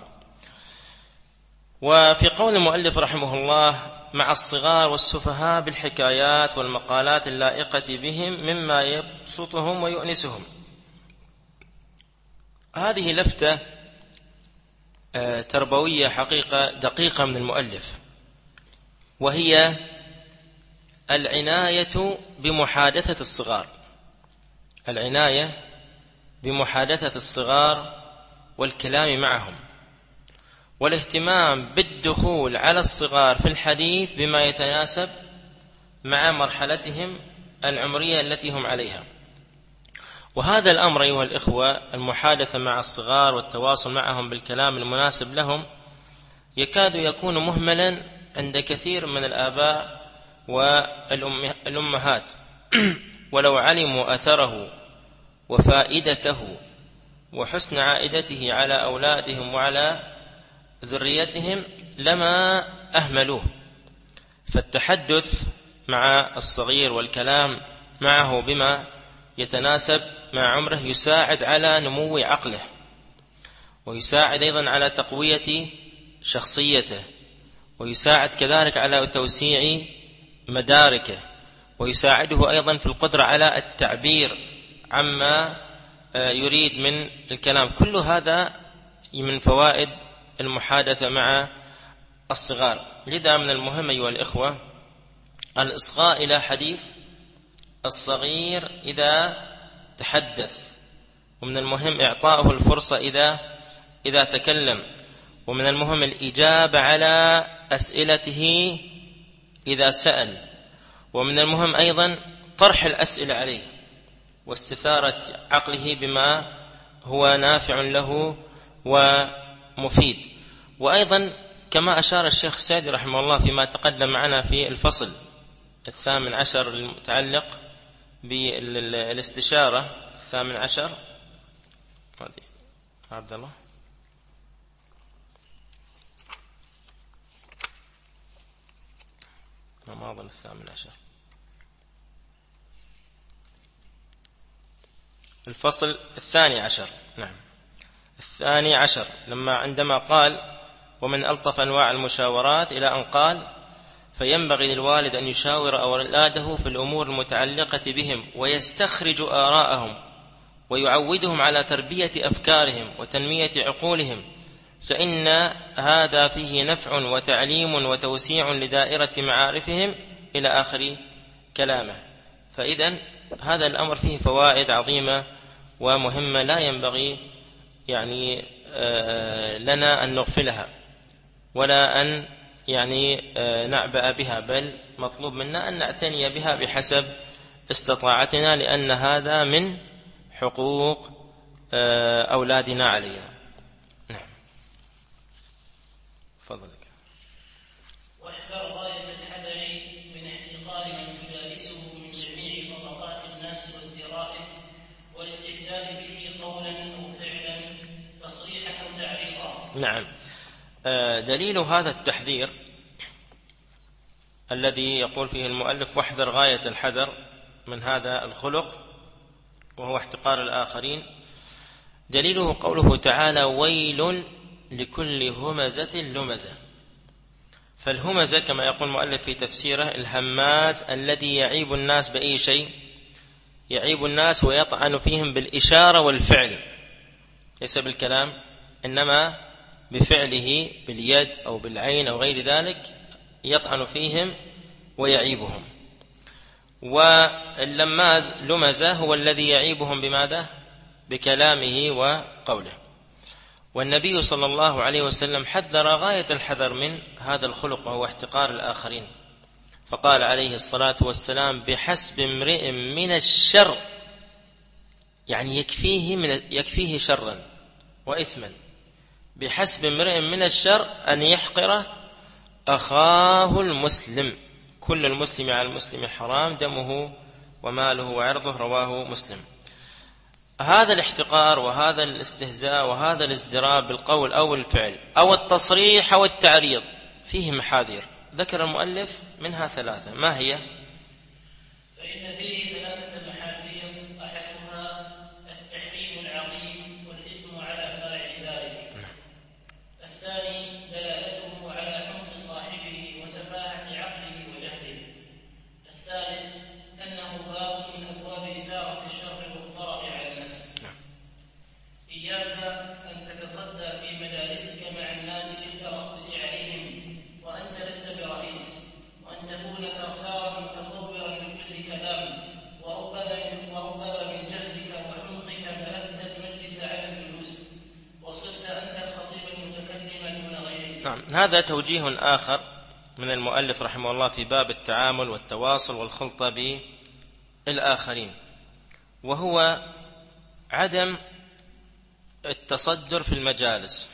وفي قول المؤلف رحمه الله: مع الصغار والسفهاء بالحكايات والمقالات اللائقة بهم مما يبسطهم ويؤنسهم. هذه لفتة تربوية حقيقة دقيقة من المؤلف، وهي العناية بمحادثة الصغار، العناية بمحادثة الصغار والكلام معهم، والاهتمام بالدخول على الصغار في الحديث بما يتناسب مع مرحلتهم العمرية التي هم عليها. وهذا الأمر أيها الإخوة، المحادثة مع الصغار والتواصل معهم بالكلام المناسب لهم، يكاد يكون مهملا عند كثير من الآباء والأمهات، ولو علموا أثره وفائدته وحسن عائدته على أولادهم وعلى ذريتهم لما أهملوه. فالتحدث مع الصغير والكلام معه بما يتناسب مع عمره يساعد على نمو عقله، ويساعد أيضا على تقوية شخصيته، ويساعد كذلك على توسيع مداركه، ويساعده أيضا في القدرة على التعبير عما يريد من الكلام. كل هذا من فوائد المحادثة مع الصغار. لذا من المهم أيها الإخوة الإصغاء إلى حديث الصغير إذا تحدث، ومن المهم إعطاؤه الفرصة إذا تكلم، ومن المهم الإجابة على أسئلته إذا سأل، ومن المهم أيضا طرح الأسئلة عليه واستثارة عقله بما هو نافع له ومفيد. وأيضا كما أشار الشيخ السعدي رحمه الله فيما تقدم معنا في الفصل 18 المتعلق بالاستشارة 18 عبد الله ما أظن 18 الفصل 12. نعم 12 عندما قال ومن ألطف أنواع المشاورات إلى أن قال فينبغي للوالد أن يشاور أولاده في الأمور المتعلقة بهم ويستخرج آراءهم ويعودهم على تربية أفكارهم وتنمية عقولهم، فإن هذا فيه نفع وتعليم وتوسيع لدائرة معارفهم إلى آخر كلامه. فإذن هذا الأمر فيه فوائد عظيمة ومهمة لا ينبغي لنا أن نغفلها ولا أن نعبأ بها، بل مطلوب منا أن نعتني بها بحسب استطاعتنا، لأن هذا من حقوق أولادنا علينا. نعم فضلك. واحذر غاية الحذر من احتقار من تجالسه من جميع طبقات الناس وازدرائه والاستهزاء به قولا أو فعلا تصريحا أو تعريضا. نعم دليل هذا التحذير الذي يقول فيه المؤلف واحذر غاية الحذر من هذا الخلق وهو احتقار الآخرين، دليله قوله تعالى ويل لكل همزة لمزة. فالهمزة كما يقول المؤلف في تفسيره الهماز الذي يعيب الناس بأي شيء، يعيب الناس ويطعن فيهم بالإشارة والفعل، ليس بالكلام إنما بفعله باليد أو بالعين أو غير ذلك، يطعن فيهم ويعيبهم. واللماز لمزة هو الذي يعيبهم بماذا؟ بكلامه وقوله. والنبي صلى الله عليه وسلم حذر غاية الحذر من هذا الخلق وهو احتقار الآخرين، فقال عليه الصلاة والسلام بحسب امرئ من الشر، يكفيه شرا وإثما، بحسب امرئ من الشر أن يحقر أخاه المسلم، كل المسلم على المسلم حرام دمه وماله وعرضه، رواه مسلم. هذا الاحتقار وهذا الاستهزاء وهذا الازدراء بالقول أو الفعل أو التصريح أو التعريض فيه محاذير، ذكر المؤلف منها 3. ما هي؟ فإن فيه 3 محاذير، أحدها التحريم العظيم والإثم على فاعل ذلك، الثاني دلالته على حمق صاحبه وسفاهة عقله وجهله، الثالث أنه باب من أبواب إثارة الشر والضرر على النفس. إياك أن تتصدى في مجالسك مع الناس للترأس عليهم وأنت لست برئيس، وأن تكون ثرثارا متصورا لكل كلام، وربما من جهلك وحمقك ملكت المجلس على الجلوس وصرت أنت الخطيب المتكلم دون غيرك. نعم هذا توجيه آخر من المؤلف رحمه الله في باب التعامل والتواصل والخلطة بالآخرين، وهو عدم التصدر في المجالس.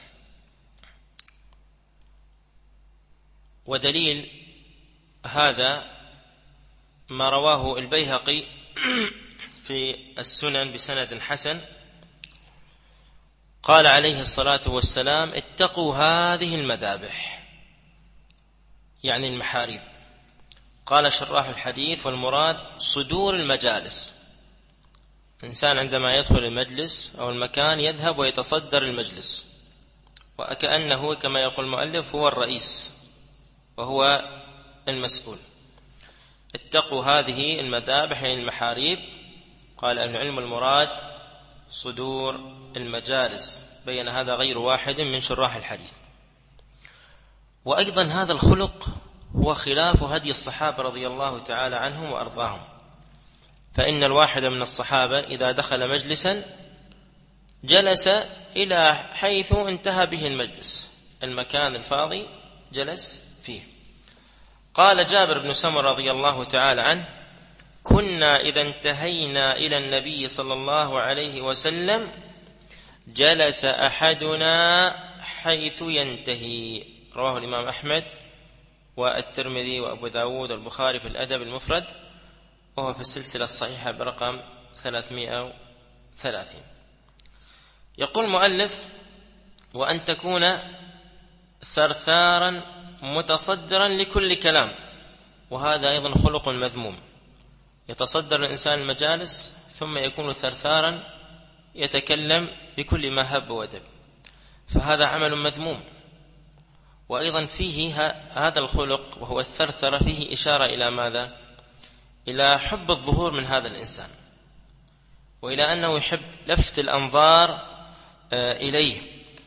ودليل هذا ما رواه البيهقي في السنن بسند حسن قال عليه الصلاة والسلام: اتقوا هذه المذابح، يعني المحاريب. قال شراح الحديث: والمراد صدور المجالس. الإنسان عندما يدخل المجلس أو المكان يذهب ويتصدر المجلس، وكأنه كما يقول المؤلف هو الرئيس وهو المسؤول. اتقوا هذه المذابح، يعني المحاريب. قال أهل العلم: المراد صدور المجالس. بين هذا غير واحد من شراح الحديث. وأيضا هذا الخلق هو خلاف هدي الصحابة رضي الله تعالى عنهم وأرضاهم، فإن الواحد من الصحابة إذا دخل مجلسا جلس إلى حيث انتهى به المجلس، المكان الفاضي جلس فيه. قال جابر بن سمرة رضي الله تعالى عنه: كنا إذا انتهينا إلى النبي صلى الله عليه وسلم جلس أحدنا حيث ينتهي. رواه الإمام أحمد والترمذي وأبو داود والبخاري في الأدب المفرد، وهو في السلسلة الصحيحة برقم 330. يقول المؤلف: وأن تكون ثرثارا متصدرا لكل كلام. وهذا أيضا خلق مذموم، يتصدر الإنسان المجالس ثم يكون ثرثارا يتكلم بكل ما هب ودب، فهذا عمل مذموم. وأيضا فيه هذا الخلق وهو الثرثرة فيه إشارة إلى ماذا؟ إلى حب الظهور من هذا الإنسان، وإلى أنه يحب لفت الأنظار إليه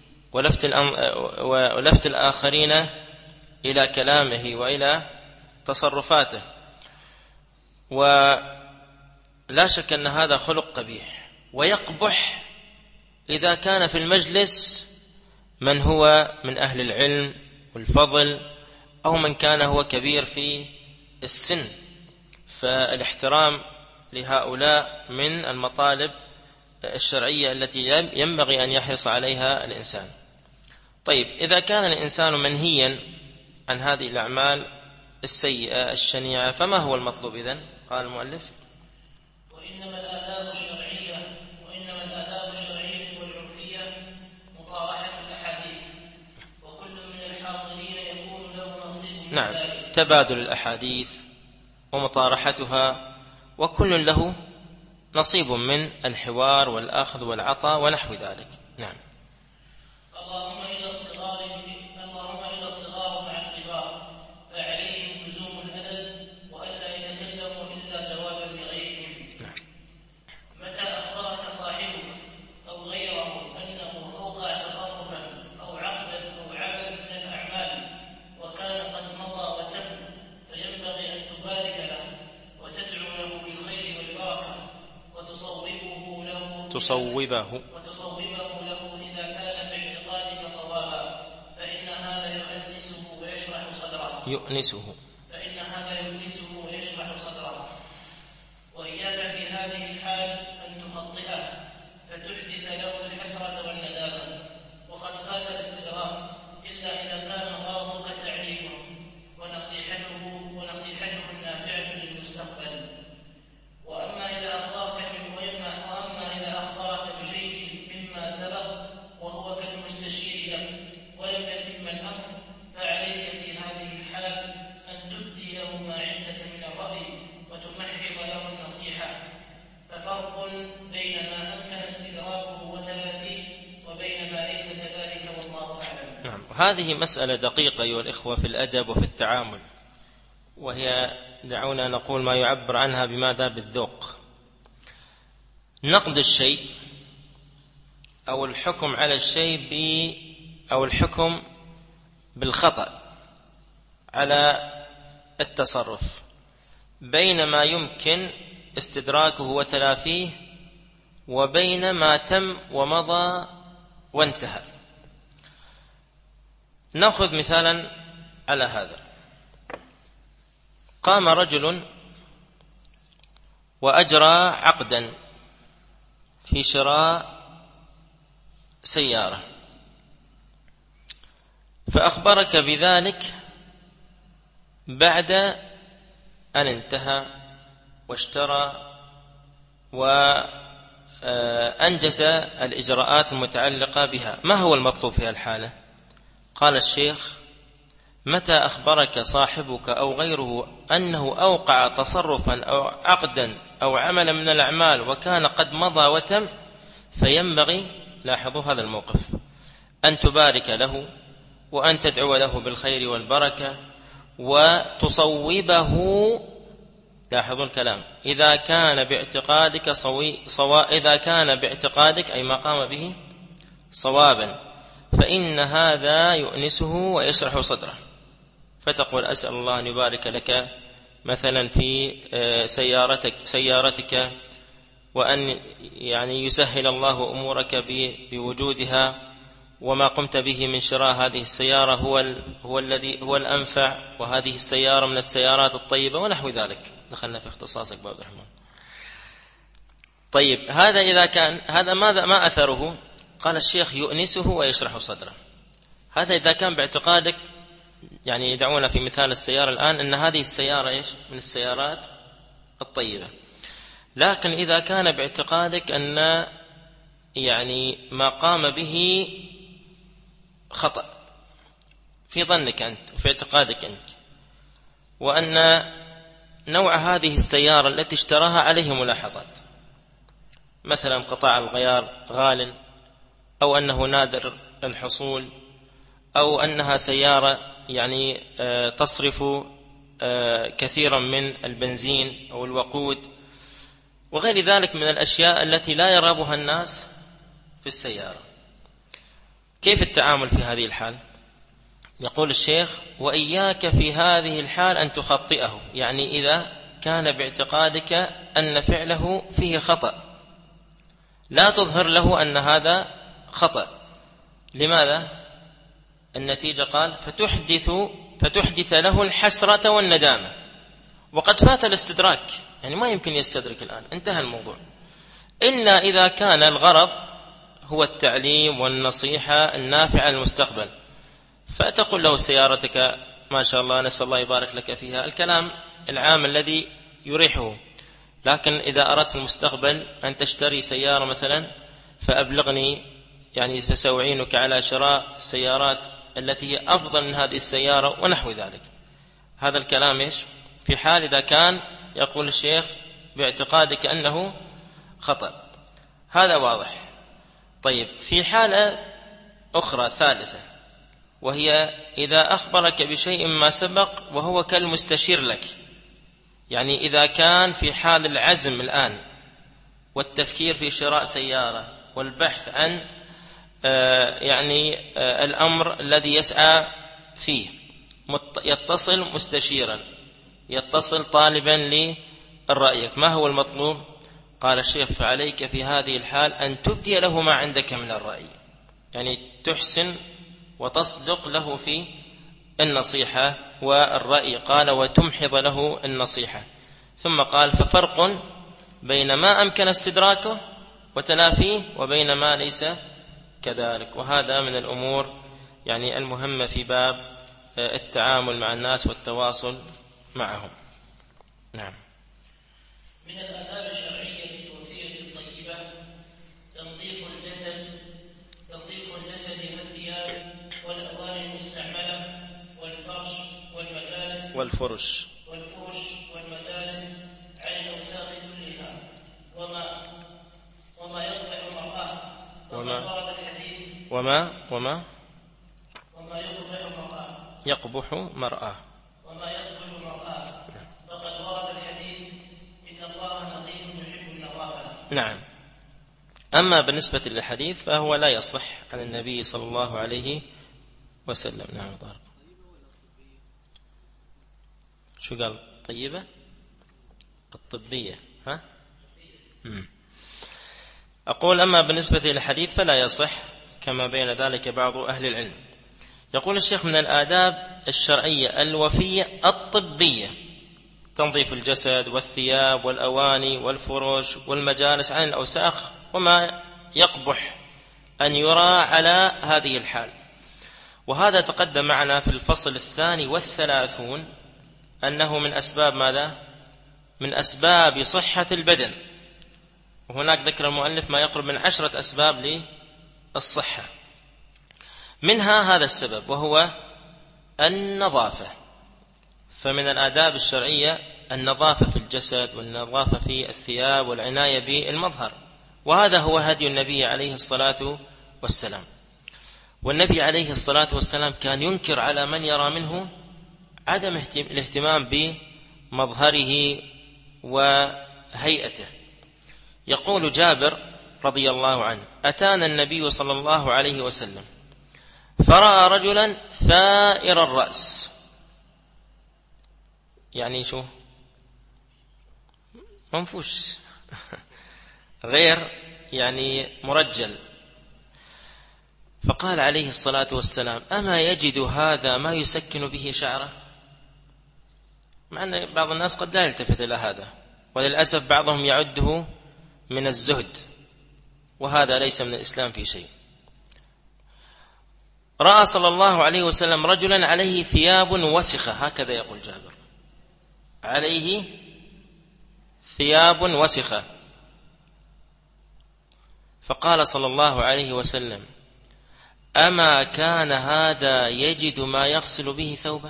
ولفت الآخرين إلى كلامه وإلى تصرفاته. ولا شك أن هذا خلق قبيح، ويقبح إذا كان في المجلس من هو من أهل العلم والفضل، أو من كان هو كبير في السن، فالاحترام لهؤلاء من المطالب الشرعية التي ينبغي أن يحرص عليها الإنسان. طيب، إذا كان الإنسان منهيا عن هذه الأعمال السيئة الشنيعة، فما هو المطلوب إذن؟ قال المؤلف: وإنما الآداب الشرعية والعرفية مطارحة الأحاديث، وكل من الحاضرين يكون له نصيب. نعم، تبادل الأحاديث ومطارحتها، وكل له نصيب من الحوار والأخذ والعطاء ونحو ذلك. نعم. اللهم إلى الصغار مع الكبار، فعليهم لزوم الأدب وألا يتكلموا إلا جوابا لغيرهم. نعم. متى أخبرك صاحبك أو غيره أنه أوقع تصرفا أو عقدا أو عملا من الأعمال وكان قد مضى وتم، فينبغي أن تبارك له وتدعو له بالخير والبركة وتصوبه له إذا كان باعتقادك صوابا، فإن هذا يؤنسه ويشرح صدره. وإياك في هذه الحال أن تخطئه فتحدث له الحسرة والندامة، وقد فات الاستدراك، إلا إذا كان غرضك تعليمه ونصيحته النافعة للمستقبل. وأما إذا أخبرك بشيء مما سبق وهو كالمستشير لك ولم يتم الأمر، فعليك في هذه الحال أن تبدي له ما عندك من الرأي وتمحض له النصيحة، ففرق بين ما أمكن استدراكه وتلافيه وبين ما ليس كذلك، والله أعلم. نعم. هذه مسألة دقيقة أيها الإخوة في الأدب وفي التعامل، وهي دعونا نقول ما يعبر عنها بماذا؟ بالذوق. نقد الشيء أو الحكم على الشيء أو الحكم بالخطأ على التصرف بين ما يمكن استدراكه وتلافيه وبين ما تم ومضى وانتهى. نأخذ مثالا على هذا. قام رجل وأجرى عقدا في شراء سيارة، فأخبرك بذلك بعد أن انتهى واشترى وأنجز الإجراءات المتعلقة بها. ما هو المطلوب في الحالة؟ قال الشيخ: متى أخبرك صاحبك أو غيره أنه أوقع تصرفا أو عقدا أو عملا من الأعمال وكان قد مضى وتم، فينبغي، لاحظوا هذا الموقف، أن تبارك له وأن تدعو له بالخير والبركة وتصوبه. لاحظوا الكلام: إذا كان باعتقادك إذا كان باعتقادك أي ما قام به صوابا، فإن هذا يؤنسه ويشرح صدره. فتقول: أسأل الله أن يبارك لك مثلا في سيارتك وأن يعني يسهل الله أمورك بوجودها، وما قمت به من شراء هذه السيارة هو الذي هو الأنفع، وهذه السيارة من السيارات الطيبة ونحو ذلك. دخلنا في اختصاصك عبد الرحمن. طيب، هذا إذا كان هذا ما أثره؟ قال الشيخ: يؤنسه ويشرح صدره. هذا إذا كان باعتقادك، يعني يدعونا في مثال السيارة الآن أن هذه السيارة إيش؟ من السيارات الطيبة. لكن إذا كان باعتقادك أن يعني ما قام به خطأ في ظنك أنت وفي اعتقادك أنت، وأن نوع هذه السيارة التي اشتراها عليه ملاحظات، مثلا قطاع الغيار غال، أو أنه نادر الحصول، أو أنها سيارة يعني تصرف كثيرا من البنزين أو الوقود وغير ذلك من الأشياء التي لا يرغبها الناس في السيارة. كيف التعامل في هذه الحال؟ يقول الشيخ: وإياك في هذه الحال أن تخطئه، يعني إذا كان باعتقادك أن فعله فيه خطأ لا تظهر له أن هذا خطأ. لماذا؟ النتيجة قال: فتحدث له الحسرة والندامة، وقد فات الاستدراك، يعني ما يمكن يستدرك الآن، انتهى الموضوع، إلا إذا كان الغرض هو التعليم والنصيحة النافعة للمستقبل. فتقول له: سيارتك ما شاء الله، نسأل الله يبارك لك فيها، الكلام العام الذي يريحه. لكن إذا أردت في المستقبل أن تشتري سيارة مثلا فأبلغني، يعني فسأعينك على شراء السيارات التي هي أفضل من هذه السيارة ونحو ذلك. هذا الكلام إيش؟ في حال إذا كان يقول الشيخ باعتقادك أنه خطأ، هذا واضح. طيب، في حالة أخرى ثالثة، وهي إذا أخبرك بشيء ما سبق وهو كالمستشير لك، يعني إذا كان في حال العزم الآن والتفكير في شراء سيارة والبحث عن الأمر الذي يسعى فيه، يتصل مستشيرا، يتصل طالبا للرأيك، ما هو المطلوب؟ قال الشيخ: فعليك في هذه الحال أن تبدي له ما عندك من الرأي، يعني تحسن وتصدق له في النصيحة والرأي. قال: وتمحض له النصيحة. ثم قال: ففرق بين ما أمكن استدراكه وتلافيه وبين ما ليس كذلك. وهذا من الأمور يعني المهمة في باب التعامل مع الناس والتواصل معهم. نعم. من الآداب الشرعية الوفية الطيبة تنظيف الجسد والثياب والأواني المستعملة والفرش والمجالس عن الأوساخ كلها وما يقبح المرآة، ورد الحديث وما يقبح مرآة فقد ورد الحديث: إن الله نظيف يحب النظافة. نعم. أما بالنسبة للحديث فهو لا يصح عن النبي صلى الله عليه وسلم. نعم. طارق شو قال؟ طيبة الطبية، ها؟ أقول: أما بالنسبة للحديث فلا يصح، كما بين ذلك بعض أهل العلم. يقول الشيخ: من الآداب الشرعية الوفية الطبية تنظيف الجسد والثياب والأواني والفرش والمجالس عن الأوساخ وما يقبح أن يرى على هذه الحال. وهذا تقدم معنا في الفصل 32 أنه من أسباب ماذا؟ من أسباب صحة البدن. وهناك ذكر المؤلف ما يقرب من 10 أسباب للصحة، منها هذا السبب وهو النظافة. فمن الآداب الشرعية النظافة في الجسد والنظافة في الثياب والعناية بالمظهر، وهذا هو هدي النبي عليه الصلاة والسلام. والنبي عليه الصلاة والسلام كان ينكر على من يرى منه عدم الاهتمام بمظهره وهيئته. يقول جابر رضي الله عنه: أتانا النبي صلى الله عليه وسلم فرأى رجلا ثائر الرأس، يعني شو؟ منفوش غير يعني مرجل. فقال عليه الصلاة والسلام: أما يجد هذا ما يسكن به شعره؟ مع أن بعض الناس قد لا يلتفت إلى هذا، وللأسف بعضهم يعده من الزهد، وهذا ليس من الإسلام في شيء. رأى صلى الله عليه وسلم رجلا عليه ثياب وسخة، هكذا يقول جابر: عليه ثياب وسخة. فقال صلى الله عليه وسلم: أما كان هذا يجد ما يغسل به ثوبه؟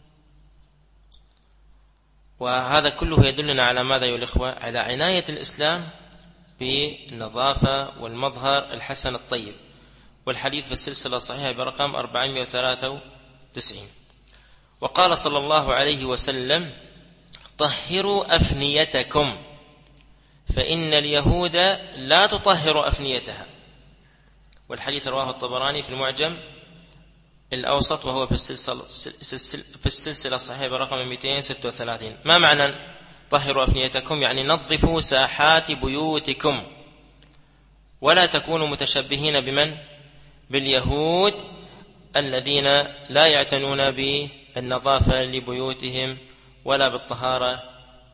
وهذا كله يدلنا على ماذا يا الإخوة؟ على عناية الإسلام بالنظافة والمظهر الحسن الطيب. والحديث في السلسلة الصحيحة برقم 493. وقال صلى الله عليه وسلم: طهروا أفنيتكم فإن اليهود لا تطهر أفنيتها. والحديث رواه الطبراني في المعجم الأوسط، وهو في السلسلة الصحيحة برقم 236. ما معنى طهروا أفنيتكم؟ يعني نظفوا ساحات بيوتكم، ولا تكونوا متشبهين بمن؟ باليهود الذين لا يعتنون بالنظافة لبيوتهم ولا بالطهارة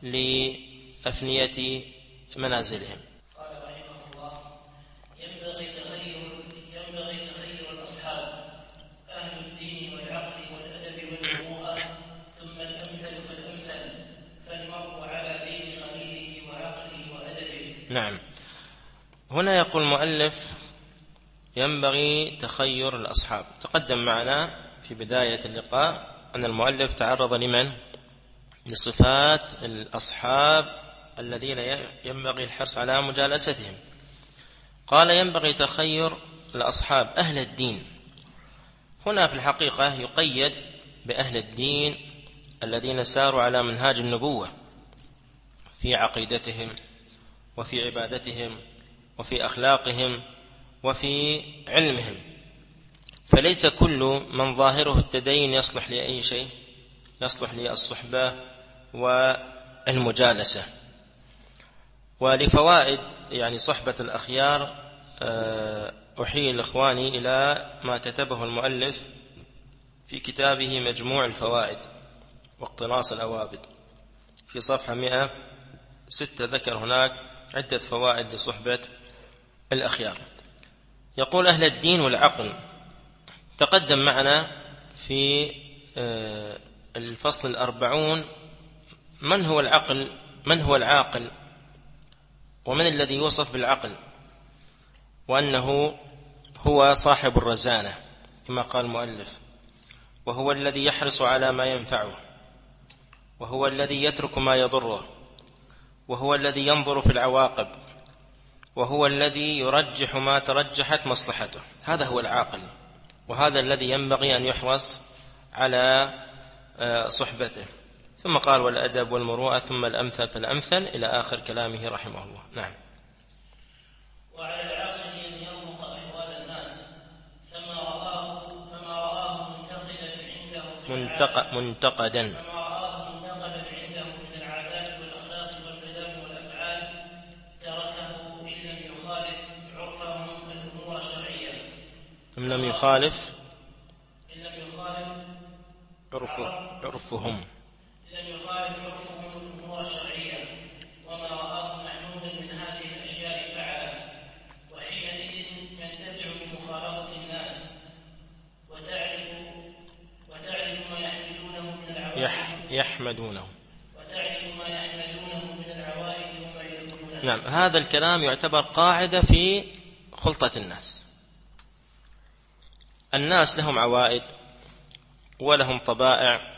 لأفنية منازلهم. قال رحمه الله: ينبغي تخير الأصحاب أهل الدين والعقل والأدب والمروءة، ثم الأمثل فالأمثل، فالمرء على دين خليله وعقله وأدبه. نعم، هنا يقول المؤلف: ينبغي تخير الأصحاب. تقدم معنا في بداية اللقاء أن المؤلف تعرض لمن؟ لصفات الأصحاب الذين ينبغي الحرص على مجالستهم. قال: ينبغي تخير الأصحاب أهل الدين. هنا في الحقيقة يقيد بأهل الدين الذين ساروا على منهاج النبوة في عقيدتهم وفي عبادتهم وفي أخلاقهم وفي علمهم. فليس كل من ظاهره التدين يصلح لأي شيء، يصلح للصحبة والمجالسة. ولفوائد يعني صحبة الأخيار أحيل إخواني إلى ما كتبه المؤلف في كتابه مجموع الفوائد واقتناص الأوابد في صفحة 106. ذكر هناك عدة فوائد لصحبة الأخيار. يقول: أهل الدين والعقل. تقدم معنا في الفصل 40 من هو العقل، من هو العاقل، ومن الذي يوصف بالعقل، وأنه هو صاحب الرزانة كما قال المؤلف، وهو الذي يحرص على ما ينفعه، وهو الذي يترك ما يضره، وهو الذي ينظر في العواقب، وهو الذي يرجح ما ترجحت مصلحته. هذا هو العاقل، وهذا الذي ينبغي أن يحرص على صحبته. ثم قال: والأدب والمروءة، ثم الأمثل فالأمثل، إلى آخر كلامه رحمه الله. نعم. وعلى العاقل أن يرمق أحوال الناس، فما رآه منتقدا من العادات والأخلاق والكلام والأفعال تركه إن لم يخالف عرفهم الأمور الشرعية. إن لم يخالف عرفهم الأمور الشرعية، وما رآه محمودا من هذه الأشياء فعله، وحينئذ ينتفع بمخالطة الناس وتعرف ما يحمدونه من العوائد يحمدونه وما يذمونها. نعم، هذا الكلام يعتبر قاعدة في خلطة الناس. الناس لهم عوائد ولهم طبائع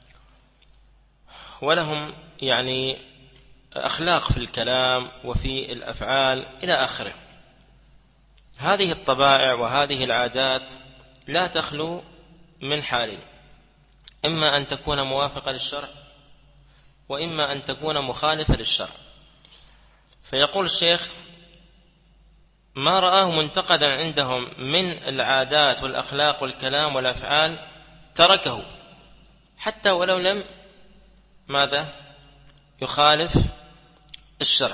ولهم أخلاق في الكلام وفي الأفعال إلى آخره. هذه الطبائع وهذه العادات لا تخلو من حالين: إما أن تكون موافقة للشرع وإما أن تكون مخالفة للشرع. فيقول الشيخ: ما رآه منتقدا عندهم من العادات والأخلاق والكلام والأفعال تركه، حتى ولو لم ماذا يخالف الشرع،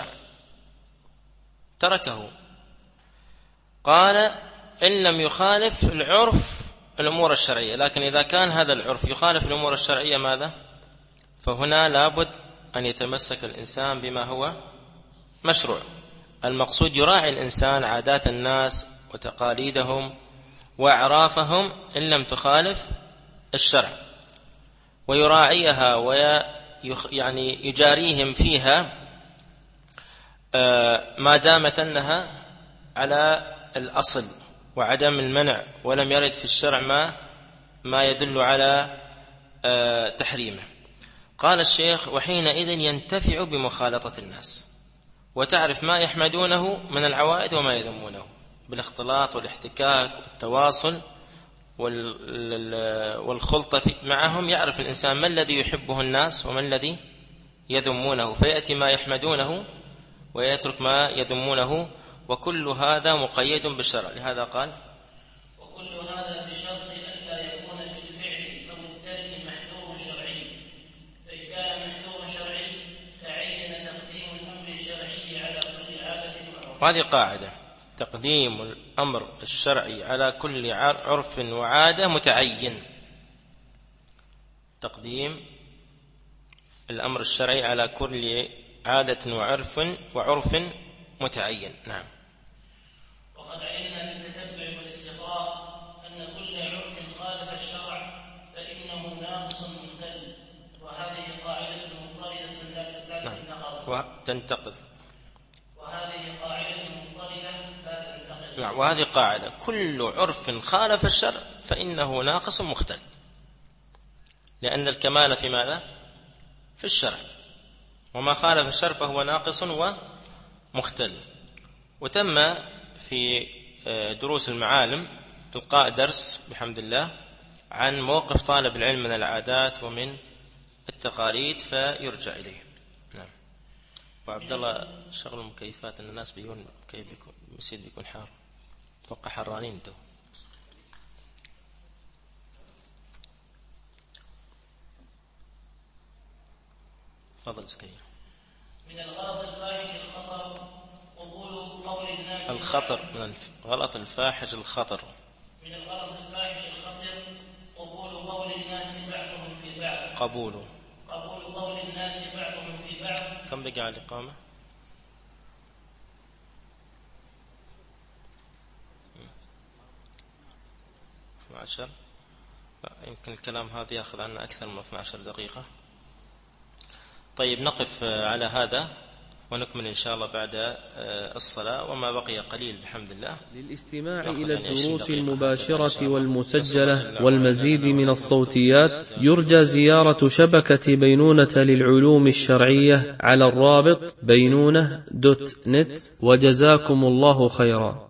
تركه. قال: إن لم يخالف العرف الأمور الشرعية، لكن إذا كان هذا العرف يخالف الأمور الشرعية ماذا؟ فهنا لابد أن يتمسك الإنسان بما هو مشروع. المقصود يراعي الإنسان عادات الناس وتقاليدهم وأعرافهم إن لم تخالف الشرع، ويراعيها يجاريهم فيها ما دامت أنها على الأصل وعدم المنع، ولم يرد في الشرع ما يدل على تحريمه. قال الشيخ: وحينئذ ينتفع بمخالطة الناس، وتعرف ما يحمدونه من العوائد وما يذمونه، بالاختلاط والاحتكاك والتواصل والخلطة معهم يعرف الإنسان ما الذي يحبه الناس وما الذي يذمونه، فيأتي ما يحمدونه ويترك ما يذمونه، وكل هذا مقيد بالشرع. لهذا قال: وكل هذا بشرط ألا يكون في الفعل أو الترك محذور شرعي، فإن كان محذور شرعي تعين تقديم الأمر الشرعي على كل عادة وعرف. وهذه قاعدة: تقديم الأمر الشرعي على كل عرف وعادة متعين. تقديم الأمر الشرعي على كل عادة وعرف متعين. نعم. وقد علمنا بالتتبع والاستقراء أن كل عرف خالف الشرع فإنه ناقص مختل، وهذه قاعدة مضطردة لا تنتقض. وهذه قاعدة مضطردة لا تنتقض. نعم، وهذه قاعدة: كل عرف خالف الشرع فإنه ناقص مختل، لأن الكمال في ماذا؟ في الشرع، وما خالف الشرع فهو ناقص ومختل. وتم في دروس المعالم إلقاء درس بحمد الله عن موقف طالب العلم من العادات ومن التقاليد، فيرجع إليه. نعم. وعبد الله شغل المكيفات أن الناس بيكون كيف بيكون حار، توقع حرانين انتو. تفضل زكريا. من الغلط الفاحش الخطر قبول قول الناس. الخطر من الغلط الفاحش الخطر. من الغلط الفاحش الخطر قبول قول الناس بعضهم في بعض. قبول قول الناس بعضهم في بعض. كم بقى على الإقامة؟ 12. يمكن الكلام هذا يأخذ عنا أكثر من 12 دقيقة. طيب نقف على هذا ونكمل إن شاء الله بعد الصلاة، وما بقي قليل بحمد الله. للاستماع إلى الدروس المباشرة والمسجلة والمزيد من الصوتيات يرجى زيارة شبكة بينونة للعلوم الشرعية على الرابط بينونة.net، وجزاكم الله خيرا.